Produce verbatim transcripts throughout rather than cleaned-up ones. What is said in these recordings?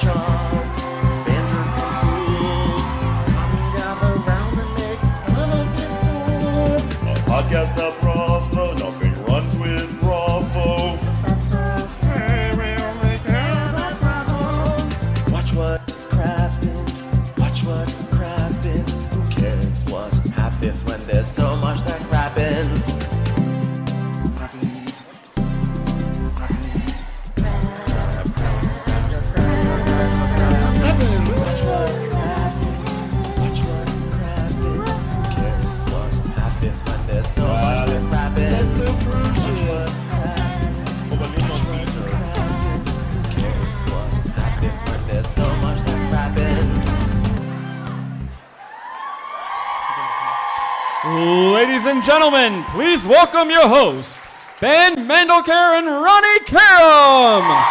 Charles, Vanderpools. Come gather round and make fun of his fools. A podcast of Bravo, nothing runs with Bravo. That's okay, we only care about Bravo. Watch what happens, watch what happens. Who cares what happens when there's so much that happens? Happens. Happens. Happens. Watch what happens, watch what happens. Who cares what happens when there's so much that happens? Watch what happens. Who cares what happens when there's so much that happens? Ladies and gentlemen, please welcome your hosts, Ben Mandelker and Ronnie Karam.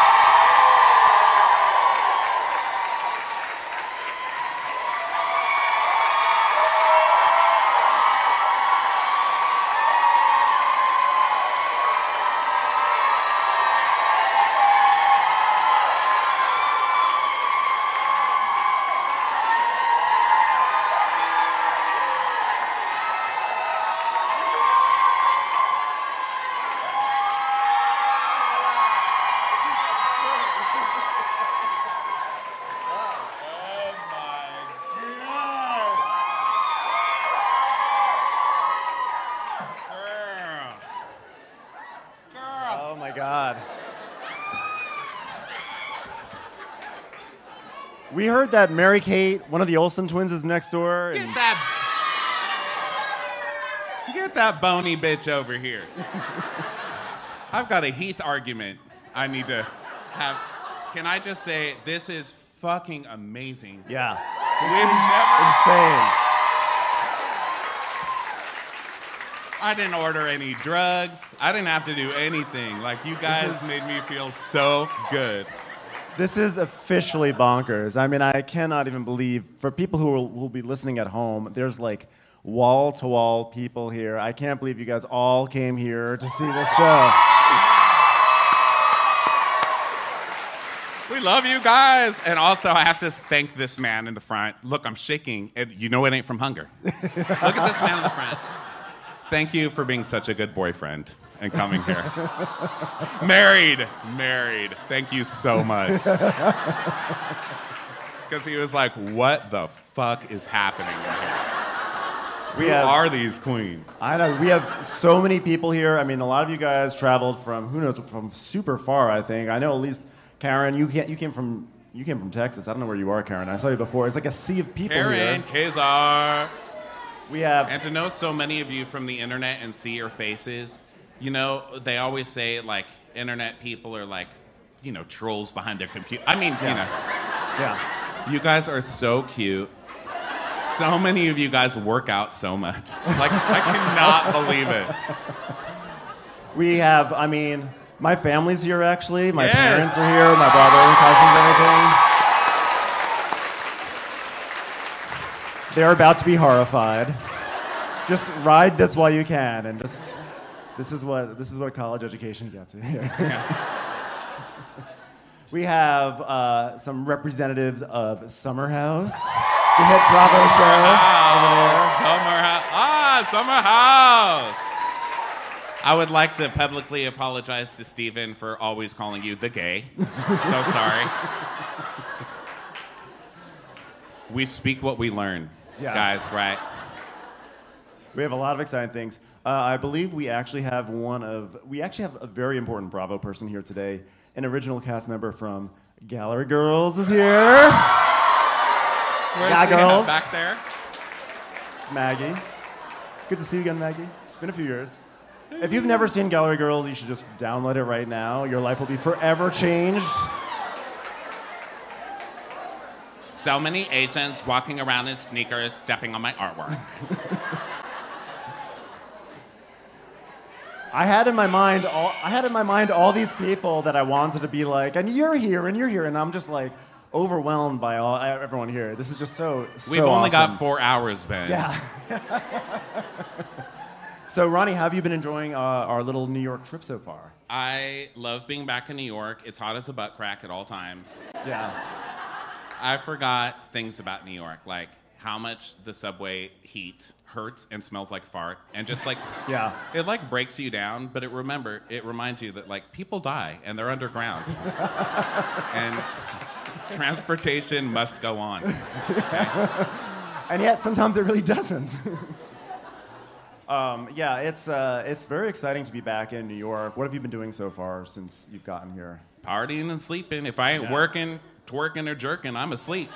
Oh my God. We heard that Mary Kate, one of the Olsen twins, is next door. Get and- that. Get that bony bitch over here. I've got a Heath argument I need to have. Can I just say, this is fucking amazing. Yeah. We've never. Insane. I didn't order any drugs. I didn't have to do anything. Like, you guys is- made me feel so good. This is officially bonkers. I mean, I cannot even believe, for people who will, will be listening at home, there's like wall-to-wall people here. I can't believe you guys all came here to see this show. We love you guys. And also, I have to thank this man in the front. Look, I'm shaking. And you know it ain't from hunger. Look at this man in the front. Thank you for being such a good boyfriend and coming here. Married. Married. Thank you so much. Because he was like, what the fuck is happening in here? We Who have, are these queens? I know, we have so many people here. I mean, a lot of you guys traveled from, who knows, from super far, I think. I know at least, Karen, you, can't, you came from you came from Texas. I don't know where you are, Karen. I saw you before. It's like a sea of people Karen, here. Kazar. We have... And to know so many of you from the internet and see your faces, you know, they always say, like, internet people are like, you know, trolls behind their computer. I mean, Yeah. you know. Yeah. You guys are so cute. So many of you guys work out so much. Like, I cannot believe it. We have, I mean, my family's here, actually. My Yes. parents are here, my brother and cousins, everything. They're about to be horrified. Just ride this while you can, and just this is what this is what college education gets you here. Yeah. We have uh, some representatives of Summer House, the hit Bravo show over there. Summer House. Ah, Summer House. I would like to publicly apologize to Steven for always calling you the gay. So sorry. We speak what we learn, Yeah. guys, right? We have a lot of exciting things. Uh, I believe we actually have one of, we actually have a very important Bravo person here today. An original cast member from Gallery Girls is here. Where's Yeah, Hannah? girls. Back there? It's Maggie. Good to see you again, Maggie. It's been a few years. If you've never seen Gallery Girls, you should just download it right now. Your life will be forever changed. So many Asians walking around in sneakers, stepping on my artwork. I had in my mind all I had in my mind all these people that I wanted to be like, and you're here, and you're here, and I'm just like overwhelmed by all everyone here. This is just so. so We've only awesome. got four hours, Ben. Yeah. So, Ronnie, how have you been enjoying uh, our little New York trip so far? I love being back in New York. It's hot as a butt crack at all times. Yeah. I forgot things about New York, like how much the subway heat hurts and smells like fart, and just like Yeah. it like breaks you down. But it remember it reminds you that like people die and they're underground, and transportation must go on. Okay? And yet, sometimes it really doesn't. um, yeah, it's uh, it's very exciting to be back in New York. What have you been doing so far since you've gotten here? Partying and sleeping. If I ain't Yeah. working, twerking, or jerking, I'm asleep.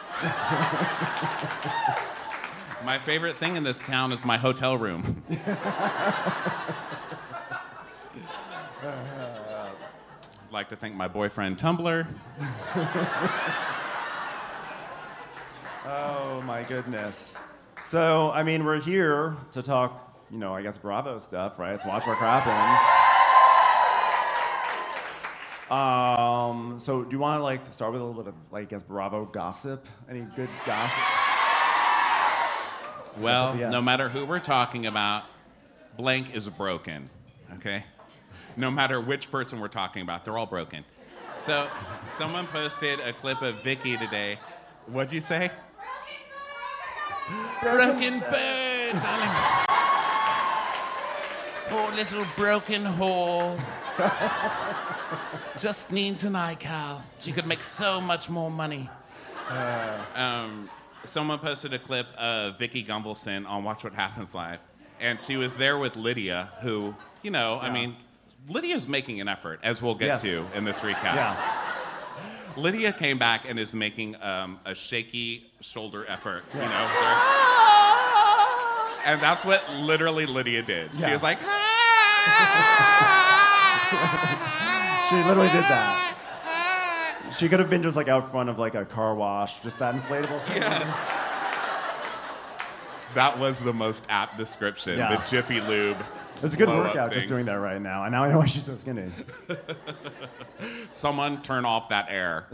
My favorite thing in this town is my hotel room. I'd like to thank my boyfriend Tumblr. Oh my goodness. So, I mean, we're here to talk, you know, I guess Bravo stuff, right? It's Watch What Crappens. Um, so do you want to like start with a little bit of like, I guess, Bravo gossip? Any good gossip? Well, Yes, yes. no matter who we're talking about, blank is broken, okay? No matter which person we're talking about, they're all broken. So, someone posted a clip of Vicky today. What'd you say? Broken bird, darling. Poor little broken whore. Just needs an iCal. She could make so much more money. Um, someone posted a clip of Vicky Gunvalson on Watch What Happens Live, and she was there with Lydia, who, you know, I Yeah. mean, Lydia's making an effort, as we'll get Yes. to in this recap. Yeah. Lydia came back and is making um, a shaky shoulder effort, you know. where- and that's what literally Lydia did. She Yeah. was like, She literally did that. She could have been just like out front of like a car wash, just that inflatable thing. that was the most apt description. Yeah. The Jiffy Lube. It was a good blow-up workout thing. just doing that right now. And now I know why she's so skinny. Someone turn off that air.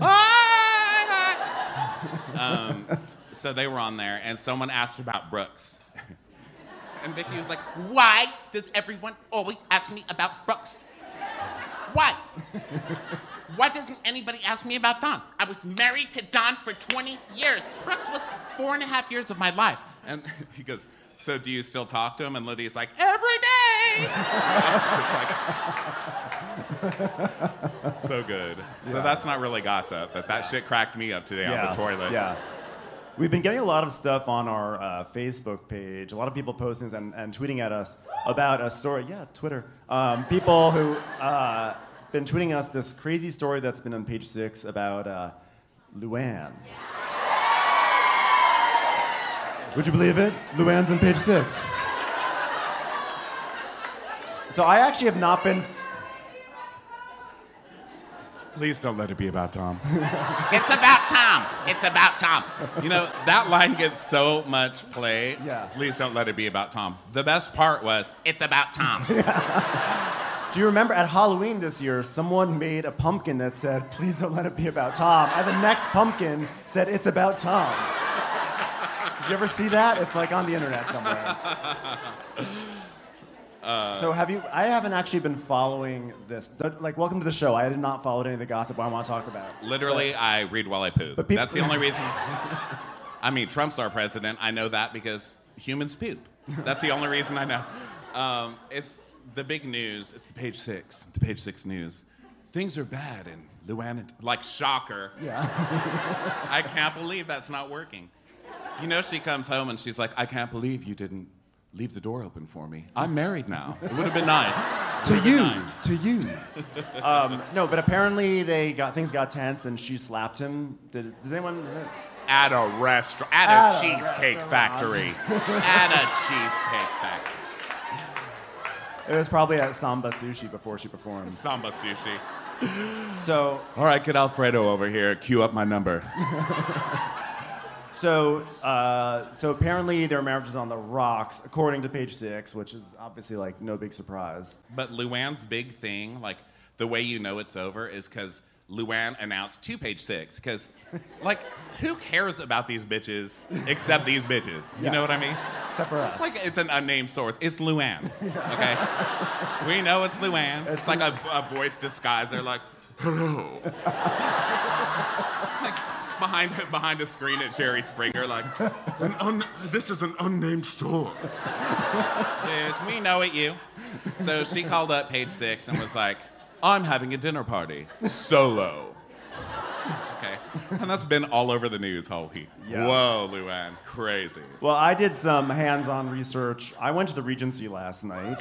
um, so they were on there, and someone asked about Brooks. And Vicky was like, why does everyone always ask me about Brooks? Why? Why doesn't anybody ask me about Don? I was married to Don for twenty years. Brooks was four and a half years of my life. And he goes, so do you still talk to him? And Lydia's like, every day. It's like, so good. So Yeah. that's not really gossip, but that shit cracked me up today on the toilet. Yeah. We've been getting a lot of stuff on our uh, Facebook page. A lot of people posting and, and tweeting at us about a story. Yeah, Twitter. Um, people who uh, been tweeting us this crazy story that's been on page six about uh, Luann. Would you believe it? Luann's on page six. So I actually have not been. Please don't let it be about Tom. It's about Tom. It's about Tom. You know, that line gets so much play. Yeah. Please don't let it be about Tom. The best part was, it's about Tom. Do you remember at Halloween this year, someone made a pumpkin that said, please don't let it be about Tom. And the next pumpkin said, it's about Tom. Did you ever see that? It's like on the internet somewhere. Uh, so have you, I haven't actually been following this. Like, welcome to the show. I did not follow any of the gossip I want to talk about. Literally, I read while I poop. But peop- That's the only reason. I mean, Trump's our president. I know that because humans poop. That's the only reason I know. Um, it's the big news. It's the page six. The page six news. Things are bad in Luann. And, like, shocker. Yeah. I can't believe that's not working. You know, she comes home and she's like, I can't believe you didn't leave the door open for me. I'm married now. It would have been nice. To Would've been you, nice. to you. um, no, but apparently they got things got tense and she slapped him. Did, does anyone? At a restaurant. At, At a a cheesecake restaurant. factory. At a cheesecake factory. It was probably at Samba Sushi before she performed. Samba sushi. So, All right, get Alfredo over here. Cue up my number. so, uh, so apparently their marriage is on the rocks, according to page six, which is obviously like no big surprise. But Luann's big thing, like the way you know it's over, is because Luann announced to Page Six, because, like, who cares about these bitches except these bitches? You Yeah. know what I mean? Except for us. It's like it's an unnamed source. It's Luann, okay? We know it's Luann. It's, It's like a, a voice disguise. They're like, hello. Like, behind behind a screen at Jerry Springer, like, an un- this is an unnamed source. Bitch, we know it, you. So she called up Page Six and was like, I'm having a dinner party. Solo. Okay. And that's been all over the news all week. Yeah. Whoa, Luann. Crazy. Well, I did some hands-on research. I went to the Regency last night.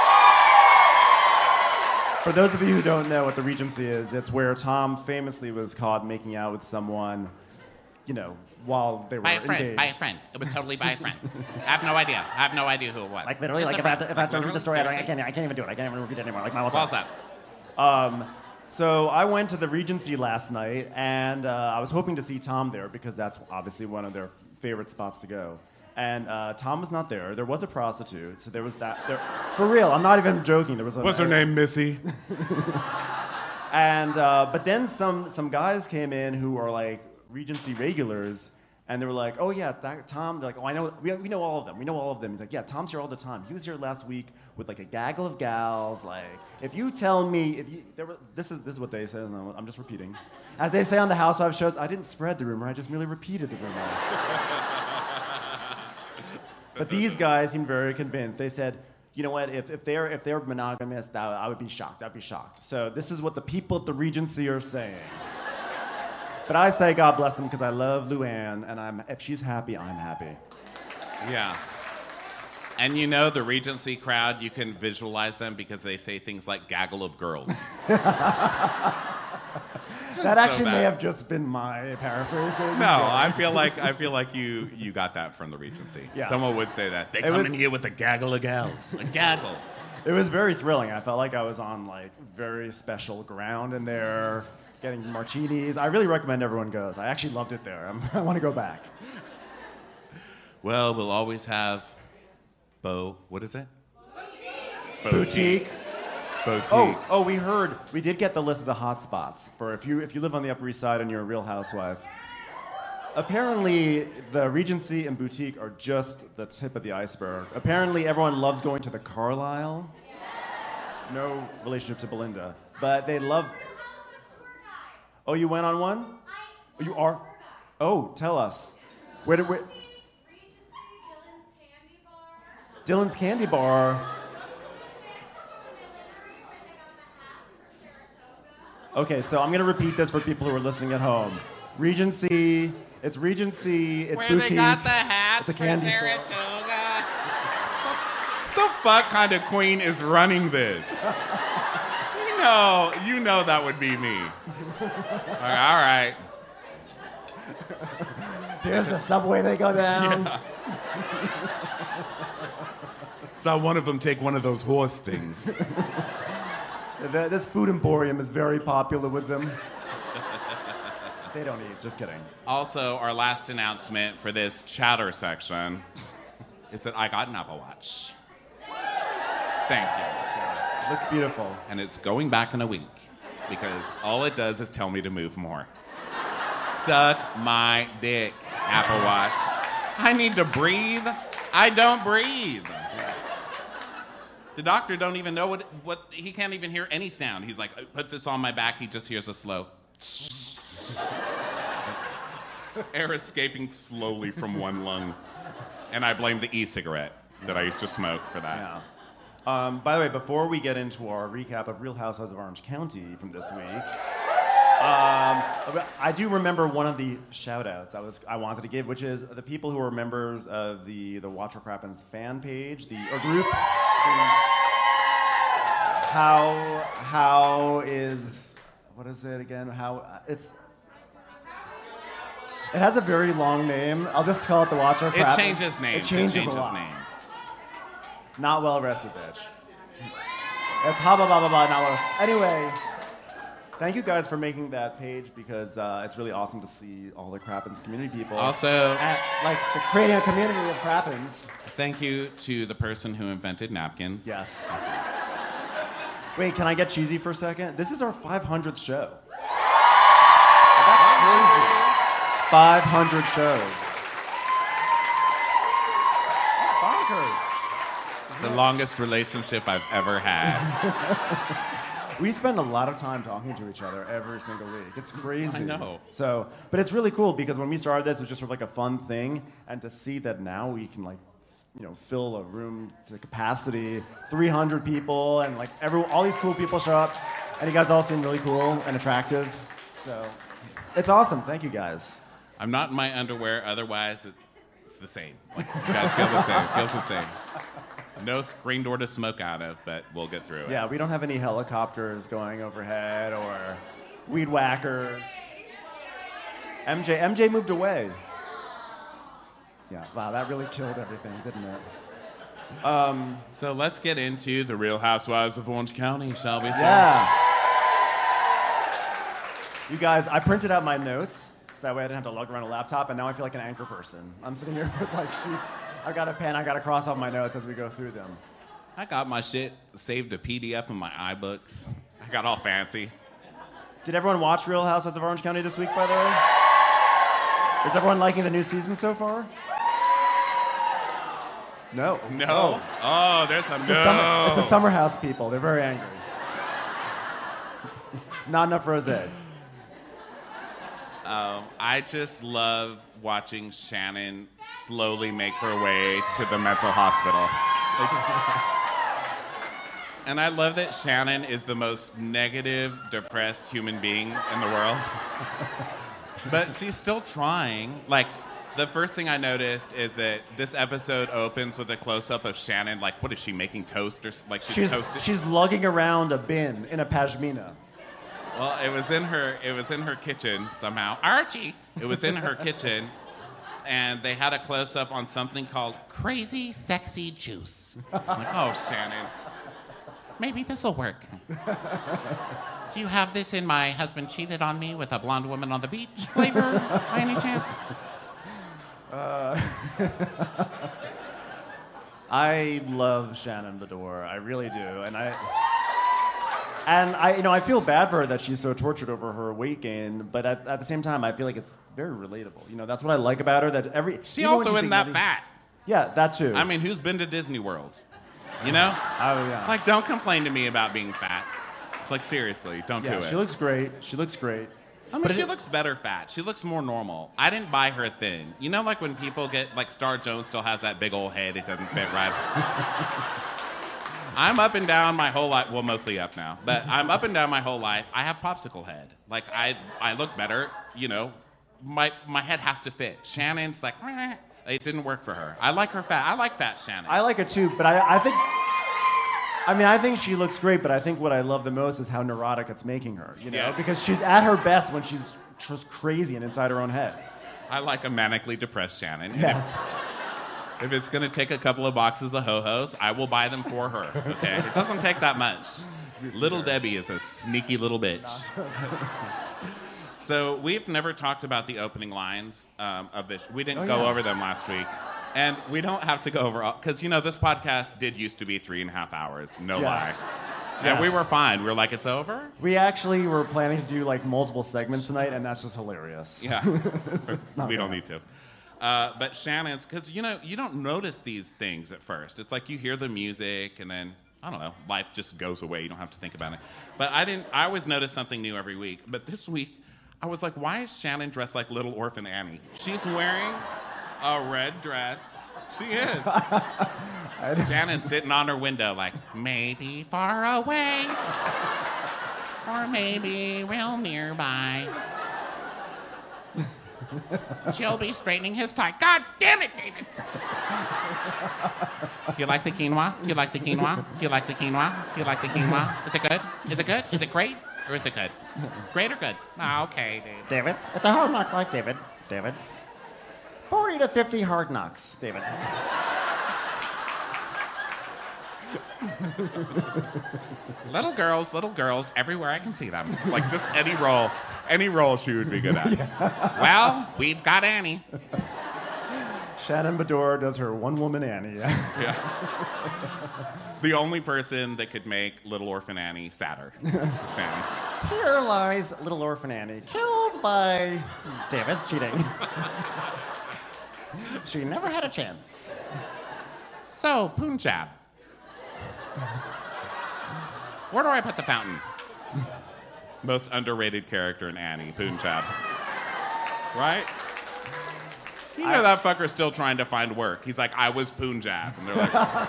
For those of you who don't know what the Regency is, it's where Tom famously was caught making out with someone, you know, while they were By a friend, engaged. by a friend. It was totally by a friend. I have no idea. I have no idea who it was. Like literally, It's like a if I have to, friend. if I have to Like, read the story, I, don't, I literally, can't, I can't even do it. I can't even repeat it anymore. Like my what's What's up? up? Um, so I went to the Regency last night, and uh, I was hoping to see Tom there because that's obviously one of their favorite spots to go. And uh, Tom was not there. There was a prostitute, so there was that. There, for real, I'm not even joking. There was a. What's her name, Missy? And uh, but then some some guys came in who are like Regency regulars, and they were like, "Oh yeah, that Tom." They're like, "Oh, I know. We, we know all of them. We know all of them." He's like, "Yeah, Tom's here all the time. He was here last week with like a gaggle of gals. Like, if you tell me, if you there were, this is this is what they say. and I'm just repeating, as they say on the Housewives shows. I didn't spread the rumor. I just merely repeated the rumor." But these guys seemed very convinced. They said, you know what, if, if they're if they're monogamous, that, I would be shocked. I'd be shocked. So this is what the people at the Regency are saying. But I say God bless them because I love Luann, and I'm if she's happy, I'm happy. Yeah. And you know, the Regency crowd, you can visualize them because they say things like gaggle of girls. That actually may bad. have just been my paraphrasing. No, I feel like I feel like you you got that from the Regency. Yeah. Someone would say that. They It come was- in here with a gaggle of gals. A gaggle. It was very thrilling. I felt like I was on like very special ground in there, getting martinis. I really recommend everyone goes. I actually loved it there. I'm, I want to go back. Well, we'll always have Bo. What is it? Boutique. Boutique. Oh, oh, we heard. We did get the list of the hot spots for if you if you live on the Upper East Side and you're a Real Housewife. Apparently, the Regency and Boutique are just the tip of the iceberg. Apparently, everyone loves going to the Carlisle. No relationship to Belinda, but they love. Oh, you went on one? Oh, you are. Oh, tell us. Where did we? Dylan's Candy Bar. Okay, so I'm gonna repeat this for people who are listening at home. Regency, it's Regency, it's Where Boutique. they got the hats It's a candy for store. Saratoga. The fuck kind of queen is running this? You know, you know that would be me. All right. Here's the subway they go down. Saw one of them take one of those horse things. Th- This food emporium is very popular with them. They don't eat, just kidding. Also, our last announcement for this chatter section is that I got an Apple Watch. Thank you. It looks beautiful. And it's going back in a week because all it does is tell me to move more. Suck my dick, Apple Watch. I need to breathe. I don't breathe. The doctor don't even know what, what, he can't even hear any sound. He's like, put this on my back, he just hears a slow. Air escaping slowly from one lung. And I blame the e-cigarette that I used to smoke for that. Yeah. Um, by the way, before we get into our recap of Real Housewives of Orange County from this week, um, I do remember one of the shout-outs I was I wanted to give, which is the people who are members of the the Watch What Crappens fan page, the or group. How how is what is it again? How it's. It has a very long name. I'll just call it the Watch What It Crappens. changes names. It changes, it changes a lot. names. Not well rested, bitch. It's ha ba ba ba ba. Not well. Anyway, thank you guys for making that page because uh, it's really awesome to see all the Crappens community people. Also, and, like the creating a community of Crappens. thank you to the person who invented napkins. Yes. Wait, can I get cheesy for a second? This is our five hundredth show. That's crazy. five hundred shows. Bonkers. The longest relationship I've ever had. We spend a lot of time talking to each other every single week. It's crazy. I know. So, but it's really cool because when we started this, it was just sort of like a fun thing, and to see that now we can like, you know, fill a room to capacity, three hundred people, and like every all these cool people show up, and you guys all seem really cool and attractive. So, it's awesome. Thank you guys. I'm not in my underwear, otherwise it- it's the same. Like, you guys feel the same. It feels the same. No screen door to smoke out of, but we'll get through it. Yeah, we don't have any helicopters going overhead or weed whackers. M J, M J moved away. Yeah, wow, that really killed everything, didn't it? Um, So let's get into the Real Housewives of Orange County, shall we? Sir? yeah. You guys, I printed out my notes so that way I didn't have to lug around a laptop, and now I feel like an anchor person. I'm sitting here with like sheets. I got a pen, I got to cross off my notes as we go through them. I got my shit saved to P D F in my iBooks. I got all fancy. Did everyone watch Real Housewives of Orange County this week, by the way? Is everyone liking the new season so far? No. No. Oh, there's a It's no. the, summer, it's the Summer House people. They're very angry. Not enough rosé. Um, I just love watching Shannon slowly make her way to the mental hospital. And I love that Shannon is the most negative, depressed human being in the world. But she's still trying. Like, the first thing I noticed is that this episode opens with a close-up of Shannon. Like, what is she making toast or like she's, She's, toasting? she's lugging around a bin in a pashmina. Well, it was in her. It was in her kitchen somehow. Archie. It was in her kitchen, and they had a close up on something called Crazy sexy juice. like, oh, Shannon. Maybe this'll work. Do you have this in my husband cheated on me with a blonde woman on the beach flavor by any chance? I love Shannon Bedore. I really do, and I. And I, you know, I feel bad for her that she's so tortured over her weight gain, but at, at the same time, I feel like it's very relatable. You know, that's what I like about her. That every She even when also you isn't think that nothing- fat. Yeah, that too. I mean, who's been to Disney World? You know? oh yeah. Like, don't complain to me about being fat. It's like, seriously, don't yeah, do it. she looks great. She looks great. I mean, but she it- looks better fat. She looks more normal. I didn't buy her thin. You know, like when people get, like, Star Jones still has that big old head. It doesn't fit right. I'm up and down my whole life. Well, mostly up now. But I'm up and down my whole life. I have popsicle head. Like, I I look better, you know. My my head has to fit. Shannon's like, "Meh." It didn't work for her. I like her fat. I like fat Shannon. I like it too, but I, I think. I mean, I think she looks great, but I think what I love the most is how neurotic it's making her. You know, Yes. because she's at her best when she's just crazy and inside her own head. I like a manically depressed Shannon. And Yes. If it's gonna take a couple of boxes of ho-hos, I will buy them for her. Okay? It doesn't take that much. Little Debbie is a sneaky little bitch. So we've never talked about the opening lines um, of this. We didn't Oh, go yeah. over them last week, and we don't have to go over all because you know this podcast did used to be three and a half hours. No Yes. lie. And we Yes. were fine. We were like, it's over. We actually were planning to do like multiple segments tonight, and that's just hilarious. Yeah, not we don't bad. need to. Uh, but Shannon's, because you know, you don't notice these things at first. It's like you hear the music, and then I don't know, life just goes away. You don't have to think about it. But I didn't. I always notice something new every week. But this week, I was like, why is Shannon dressed like Little Orphan Annie? She's wearing a red dress. She is. Shannon's sitting on her window, like Maybe far away, or maybe real nearby. She'll be straightening his tie. God damn it, David! Do you like the quinoa? Do you like the quinoa? Do you like the quinoa? Do you like the quinoa? Is it good? Is it good? Is it great? Or is it good? Great or good? Oh, okay, Dave. David, it's a hard knock life, David. David. forty to fifty hard knocks, David. little girls, little girls, everywhere I can see them. Like just any role, any role she would be good at. Well, we've got Annie. Shannon Bedore does her one-woman Annie. Yeah. Yeah. The only person that could make Little Orphan Annie sadder. Shannon. Here lies little orphan Annie, killed by David's cheating. She never had a chance. So, Punjab. Where do I put the fountain? Most underrated character in Annie, Punjab. Right? You know that fucker's still trying to find work. He's like, I was Punjab. And they're like,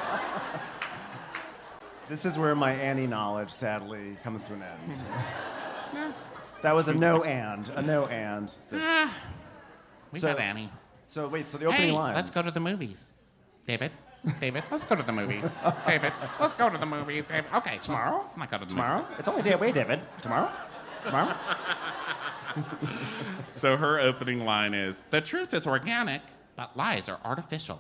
This is where my Annie knowledge, sadly, comes to an end. That was a no and, a no and. Ah, we So- got Annie. So wait, so the opening Hey, lines. let's go to the movies. David, David, let's go to the movies. David, let's go to the movies. David, okay. Tomorrow? Let's not go to the Tomorrow? It's only a day away, David. Tomorrow? Tomorrow? so her opening line is, The truth is organic, but lies are artificial.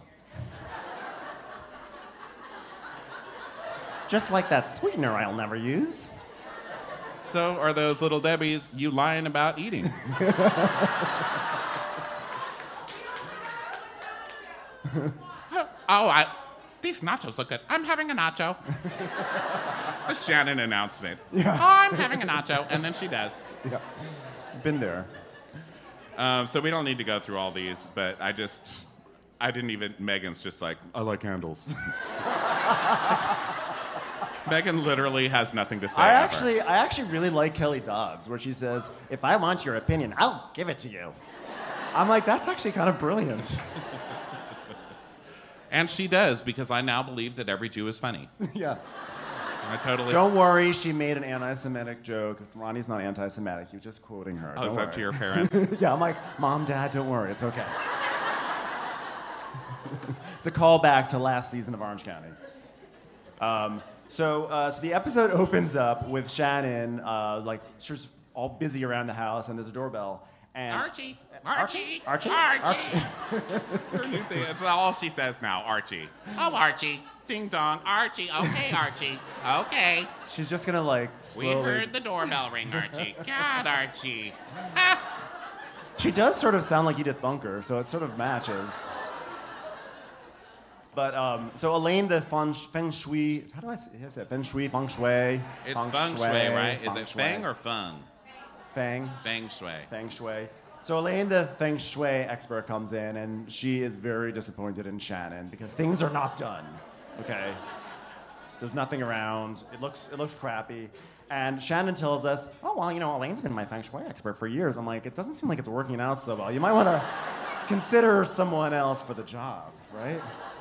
Just like that sweetener I'll never use. so are those little Debbies you lying about eating? Oh, I, these nachos look good. I'm having a nacho. A Shannon announcement. Oh, I'm having a nacho. And then she does. Yeah. Been there. Um, so we don't need to go through all these, but I just, I didn't even, Megan's just like, I like handles. Megan literally has nothing to say. I ever. actually, I actually really like Kelly Dobbs, where she says, If I want your opinion, I'll give it to you. I'm like, that's actually kind of brilliant. And she does, because I now believe that every Jew is funny. Yeah. I totally. Don't worry, she made an anti-Semitic joke. Ronnie's not anti-Semitic. You're just quoting her. Oh, Don't is that worry. to your parents? Yeah, I'm like, Mom, Dad, don't worry. It's okay. It's a callback to last season of Orange County. Um, so, uh, so the episode opens up with Shannon, uh, like, she's all busy around the house, and there's a doorbell. And Archie, Archie, Archie? Archie. Her new thing. It's all she says now, Archie. Oh, Archie. Ding dong. Archie. Okay, Archie. Okay. she's just gonna like We slowly. heard the doorbell ring, Archie. God, Archie. Ah. She does sort of sound like Edith Bunker, so it sort of matches. But um, so Elaine, the feng, feng shui, how do I say how do I say it? Feng shui, feng shui. It's feng shui, right? Is feng it shui. feng or feng? Feng? Feng shui. Feng shui. So Elaine, the feng shui expert, comes in, and she is very disappointed in Shannon because things are not done. Okay, there's nothing around. It looks it looks crappy, and Shannon tells us, "Oh well, you know, Elaine's been my feng shui expert for years." I'm like, it doesn't seem like it's working out so well. You might want to consider someone else for the job, right?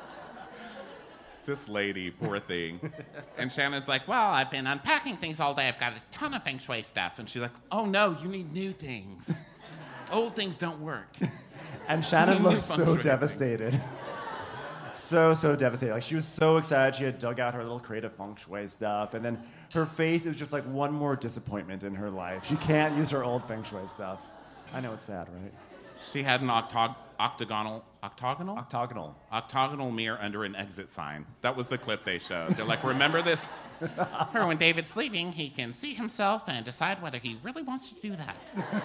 This lady, poor thing. And Shannon's like, well, I've been unpacking things all day. I've got a ton of feng shui stuff. And she's like, oh no, you need new things. Old things don't work. And Shannon New looks feng so shui devastated. so, so devastated. Like, she was so excited she had dug out her little creative feng shui stuff. And then her face is just like one more disappointment in her life. She can't use her old feng shui stuff. I know it's sad, right? She had an octog- octagonal, octagonal? Octagonal. octagonal mirror under an exit sign. That was the clip they showed. They're like, remember this? Or when David's leaving, he can see himself and decide whether he really wants to do that.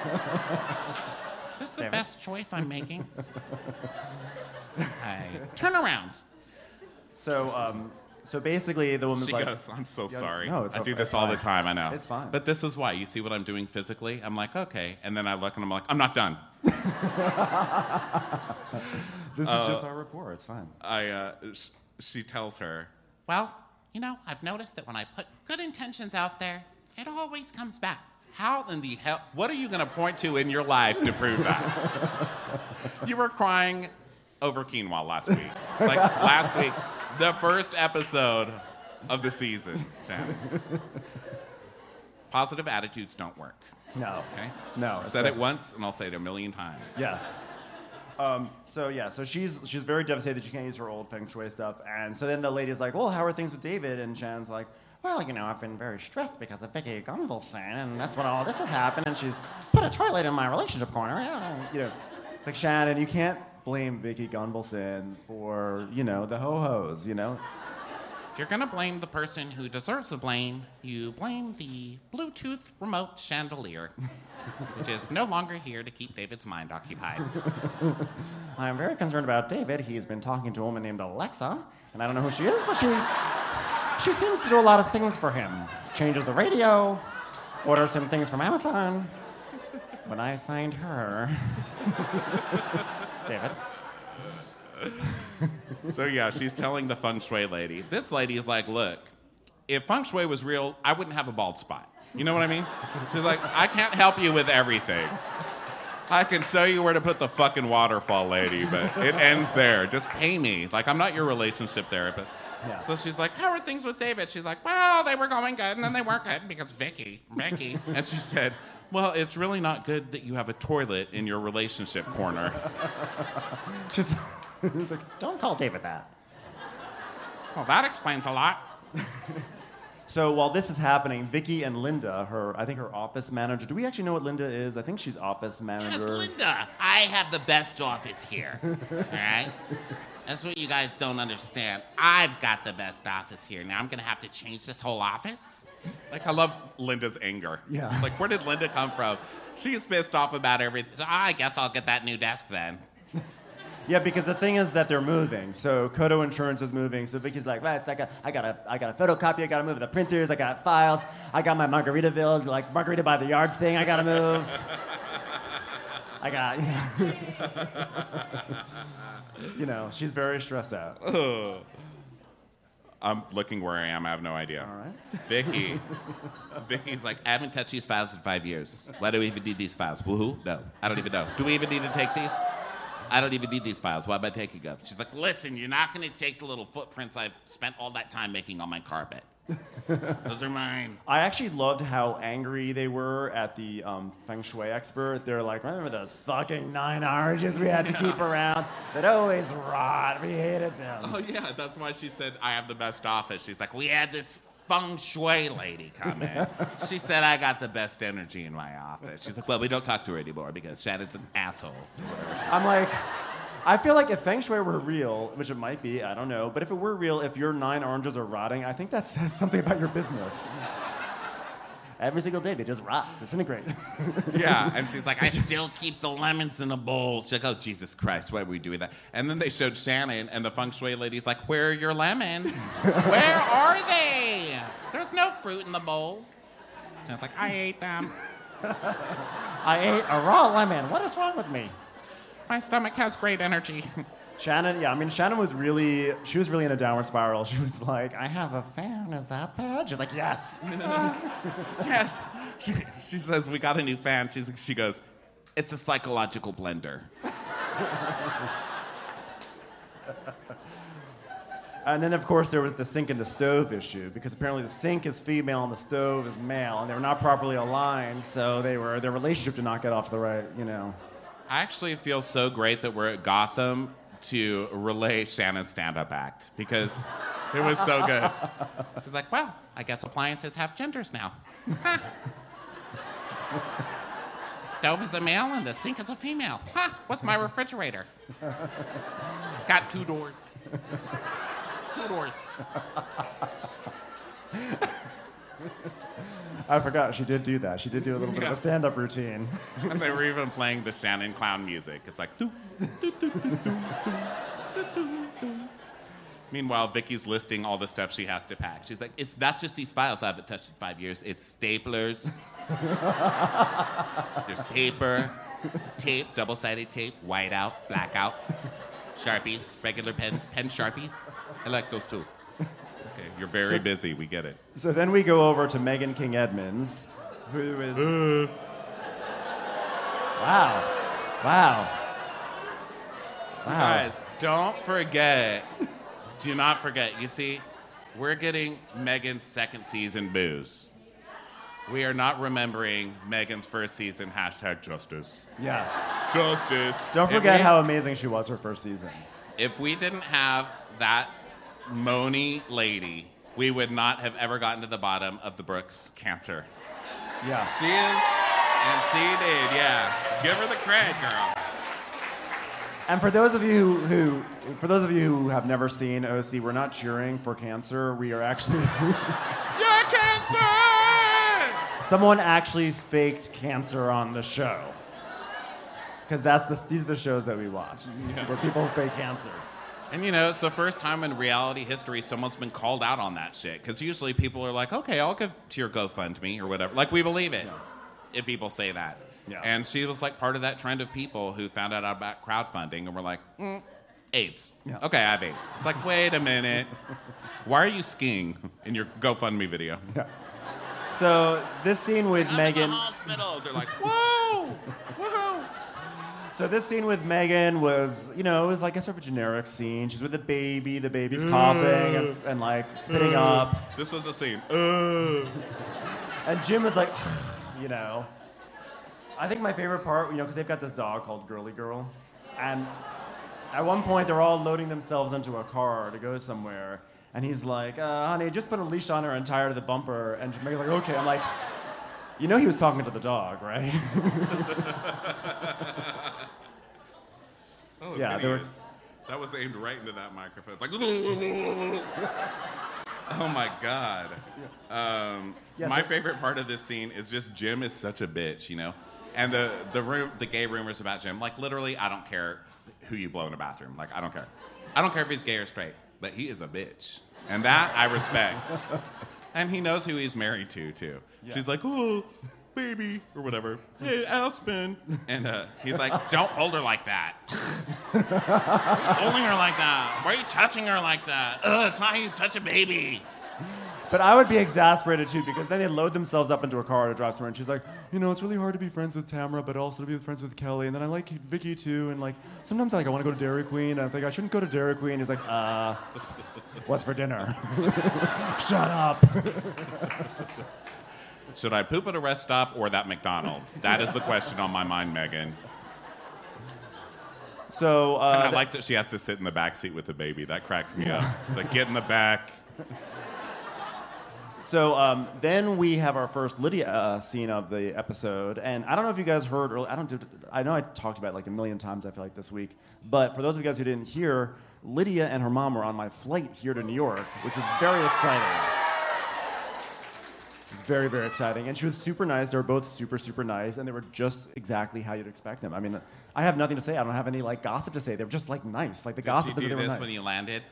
Is this the David? best choice I'm making? I turn around. So, um, so basically, the woman's She like, goes, I'm so Yeah, sorry. no, it's I do okay, this it's all the fine. time, I know. It's fine. But this is why. You see what I'm doing physically? I'm like, okay. And then I look and I'm like, I'm not done. "This is just our rapport. It's fine." I, uh, sh- she tells her, Well, you know, I've noticed that when I put good intentions out there, it always comes back. how in the hell, what are you going to point to in your life to prove that? You were crying over quinoa last week. Like last week, the first episode of the season, Shannon. Positive attitudes don't work. No. Okay? No. I it's said like- it once and I'll say it a million times. Yes. Um, so yeah, so she's she's very devastated that she can't use her old feng shui stuff, and so then the lady's like, "Well, how are things with David?" And Shannon's like, Well, you know, I've been very stressed because of Vicky Gunvalson, and that's when all this has happened, and she's put a toilet in my relationship corner. Yeah. you know, it's like, Shannon, you can't blame Vicky Gunvalson for, you know, the ho-hos, you know? If you're gonna blame the person who deserves the blame, you blame the Bluetooth remote chandelier, which is no longer here to keep David's mind occupied. I am very concerned about David. He's been talking to a woman named Alexa, and I don't know who she is, but she she seems to do a lot of things for him. Changes the radio, order some things from Amazon when I find her. David. So yeah, she's telling the feng shui lady. This lady is like, look, if feng shui was real, I wouldn't have a bald spot. You know what I mean? She's like, I can't help you with everything. I can show you where to put the fucking waterfall, lady, but it ends there. Just pay me. Like, I'm not your relationship therapist. Yeah. So she's like, how are things with David? She's like, well, they were going good, and then they weren't good because Vicky, Vicky. And she said, well, it's really not good that you have a toilet in your relationship corner. She's he's like, don't call David that. Well, that explains a lot. So while this is happening, Vicky and Linda, her I think her office manager. Do we actually know what Linda is? I think she's office Yes, manager. Linda. I have the best office here. All right? That's what you guys don't understand. I've got the best office here. Now I'm going to have to change this whole office? Like, I love Linda's anger. Yeah. Like, where did Linda come from? She's pissed off about everything. So I guess I'll get that new desk then. Yeah, because the thing is that they're moving. So Kodo Insurance is moving. So Vicky's like, well, I got, I got a, I got a photocopy. I got to move the printers. I got files. I got my Margaritaville, like Margarita by the Yards thing. I got to move. I got, you know, you know, she's very stressed out. I'm looking where I am. I have no idea. All right. Vicky. Vicky's like, I haven't touched these files in five years. Why do we even need these files? Woohoo? No. I don't even know. Do we even need to take these? I don't even need these files. Why am I taking them? She's like, Listen, you're not going to take the little footprints I've spent all that time making on my carpet. Those are mine. I actually loved how angry they were at the um, feng shui expert. They're like, remember those fucking nine oranges we had to keep around? That always rot. We hated them. oh, yeah, that's why she said, I have the best office. She's like, We had this feng shui lady come in. She said I got the best energy in my office. she's like, well, we don't talk to her anymore because Shannon's an asshole. I'm like, I feel like if feng shui were real, which it might be, I don't know, but if it were real, if your nine oranges are rotting, I think that says something about your business. Every single day, they just rot, disintegrate. Yeah, and she's like, I I still keep the lemons in a bowl. She's like, oh, Jesus Christ, why are we doing that? And then they showed Shannon, and the feng shui lady's like, where are your lemons? Where are they? There's no fruit in the bowls. And I was like, I ate them. I ate a raw lemon. What is wrong with me? My stomach has great energy. Shannon, yeah, I mean, Shannon was really, she was really in a downward spiral. She was like, I have a fan. Is that bad? She's like, yes. Yes. She, she says, we got a new fan. She's, she goes, it's a psychological blender. and then of course there was the sink and the stove issue because apparently the sink is female and the stove is male and they were not properly aligned, so they were, their relationship did not get off the right, you know. I actually feel so great that we're at Gotham to relay Shannon's stand-up act because it was so good. She's like, well, I guess appliances have genders now. Stove is a male and the sink is a female. Ha! What's my refrigerator? It's got two doors. Two doors. I forgot she did do that. She did do a little bit of Yeah. a stand-up routine. And they were even playing the Shannon clown music. It's like, doo, doo, doo, doo, doo, doo, doo, doo, doo. Meanwhile, Vicky's listing all the stuff she has to pack. She's like, it's not just these files I haven't touched in five years. It's staplers. There's paper, tape, double-sided tape, whiteout, blackout, Sharpies, regular pens, pen Sharpies. I like those too. Okay, you're very So- busy. We get it. So then we go over to Megan King Edmonds, who is. Wow. Wow. Wow. Guys, don't forget. Do not forget. You see, we're getting Megan's second season booze. We are not remembering Megan's first season hashtag justice. Yes. Justice. Don't If forget we- how amazing she was her first season. If we didn't have that moany lady, we would not have ever gotten to the bottom of the Brooks cancer. Yeah. She is, and she did, yeah. Give her the cred, girl. And for those of you who, who for those of you who have never seen O C, we're not cheering for cancer. We are actually You're cancer! someone actually faked cancer on the show. Because that's the these are the shows that we watch, where people fake cancer. And you know, it's the first time in reality history someone's been called out on that shit. Because usually people are like, okay, I'll give to your GoFundMe or whatever. Like, we believe it if people say that. Yeah. And she was like part of that trend of people who found out about crowdfunding and were like, mm, AIDS. Yeah. Okay, I have AIDS. It's like, wait a minute. Why are you skiing in your GoFundMe video? Yeah. So this scene with I'm Megan. in the hospital. They're like, whoa, whoa. So this scene with Megan was, you know, it was like a sort of a generic scene. She's with the baby. The baby's coughing and, and like spitting up. This was a scene. Uh. And Jim is like, you know. I think my favorite part, you know, because they've got this dog called Girly Girl, and at one point they're all loading themselves into a car to go somewhere, and he's like, uh, "Honey, just put a leash on her and tie her to the bumper." And Megan's like, "Okay." I'm like, you know, he was talking to the dog, right? Oh, Yeah, there were- That was aimed right into that microphone. It's like, oh my God. Um, Yeah, my so- favorite part of this scene is just Jim is such a bitch, you know? And the, the, room, the gay rumors about Jim, like literally, I don't care who you blow in a bathroom. Like, I don't care. I don't care if he's gay or straight, but he is a bitch. And that I respect. And he knows who he's married to, too. Yeah. She's like, oh, baby, or whatever. Hey, Aspen. And uh, he's like, don't hold her like that. Holding her like that. Why are you touching her like that? Ugh, it's not how you touch a baby. But I would be exasperated too, because then they load themselves up into a car to drive somewhere, and she's like, you know, it's really hard to be friends with Tamara, but also to be friends with Kelly, and then I like Vicky too, and like sometimes like I want to go to Dairy Queen, and I think I shouldn't go to Dairy Queen. He's like, uh, what's for dinner? Shut up. Should I poop at a rest stop or that McDonald's? That is the question on my mind, Megan. So uh, And I like that she has to sit in the back seat with the baby. That cracks me up. Like, get in the back. So um, then we have our first Lydia uh, scene of the episode, and I don't know if you guys heard. Early, I don't. Do, I know I talked about it like a million times. I feel like this week, but for those of you guys who didn't hear, Lydia and her mom were on my flight here to New York, which was very exciting. It was very, very exciting, and she was super nice. They were both super, super nice, and they were just exactly how you'd expect them. I mean, I have nothing to say. I don't have any like gossip to say. They were just like nice. Like the gossip Did is you that do they were this nice. when you landed?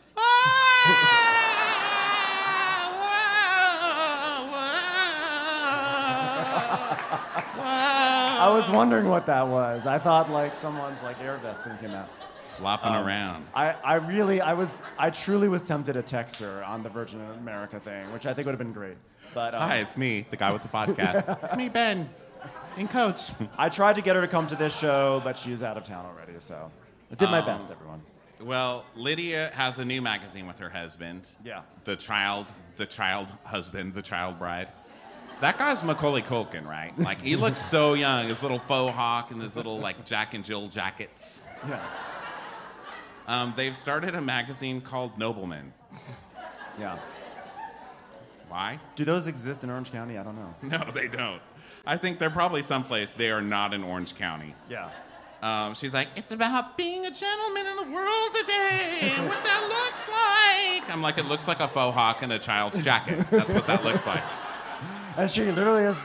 I was wondering what that was. I thought like someone's like air vest thing came out. Flopping around. I, I really, I was, I truly was tempted to text her on the Virgin America thing, which I think would have been great. But um, Hi, it's me, the guy with the podcast. It's me, Ben, in coach. I tried to get her to come to this show, but she's out of town already. So I did my Um, best, everyone. Well, Lydia has a new magazine with her husband. Yeah. The child, the child husband, the child bride. That guy's Macaulay Culkin, right? Like, he looks so young. His little faux hawk and his little, like, Jack and Jill jackets. Yeah, Um, they've started a magazine called Nobleman. yeah. Why? Do those exist in Orange County? I don't know. No, they don't. I think they're probably someplace they are not in Orange County. Yeah. Um, she's like, It's about being a gentleman in the world today. and What that looks like. I'm like, it looks like a faux hawk in a child's jacket. That's what that looks like. And she literally is.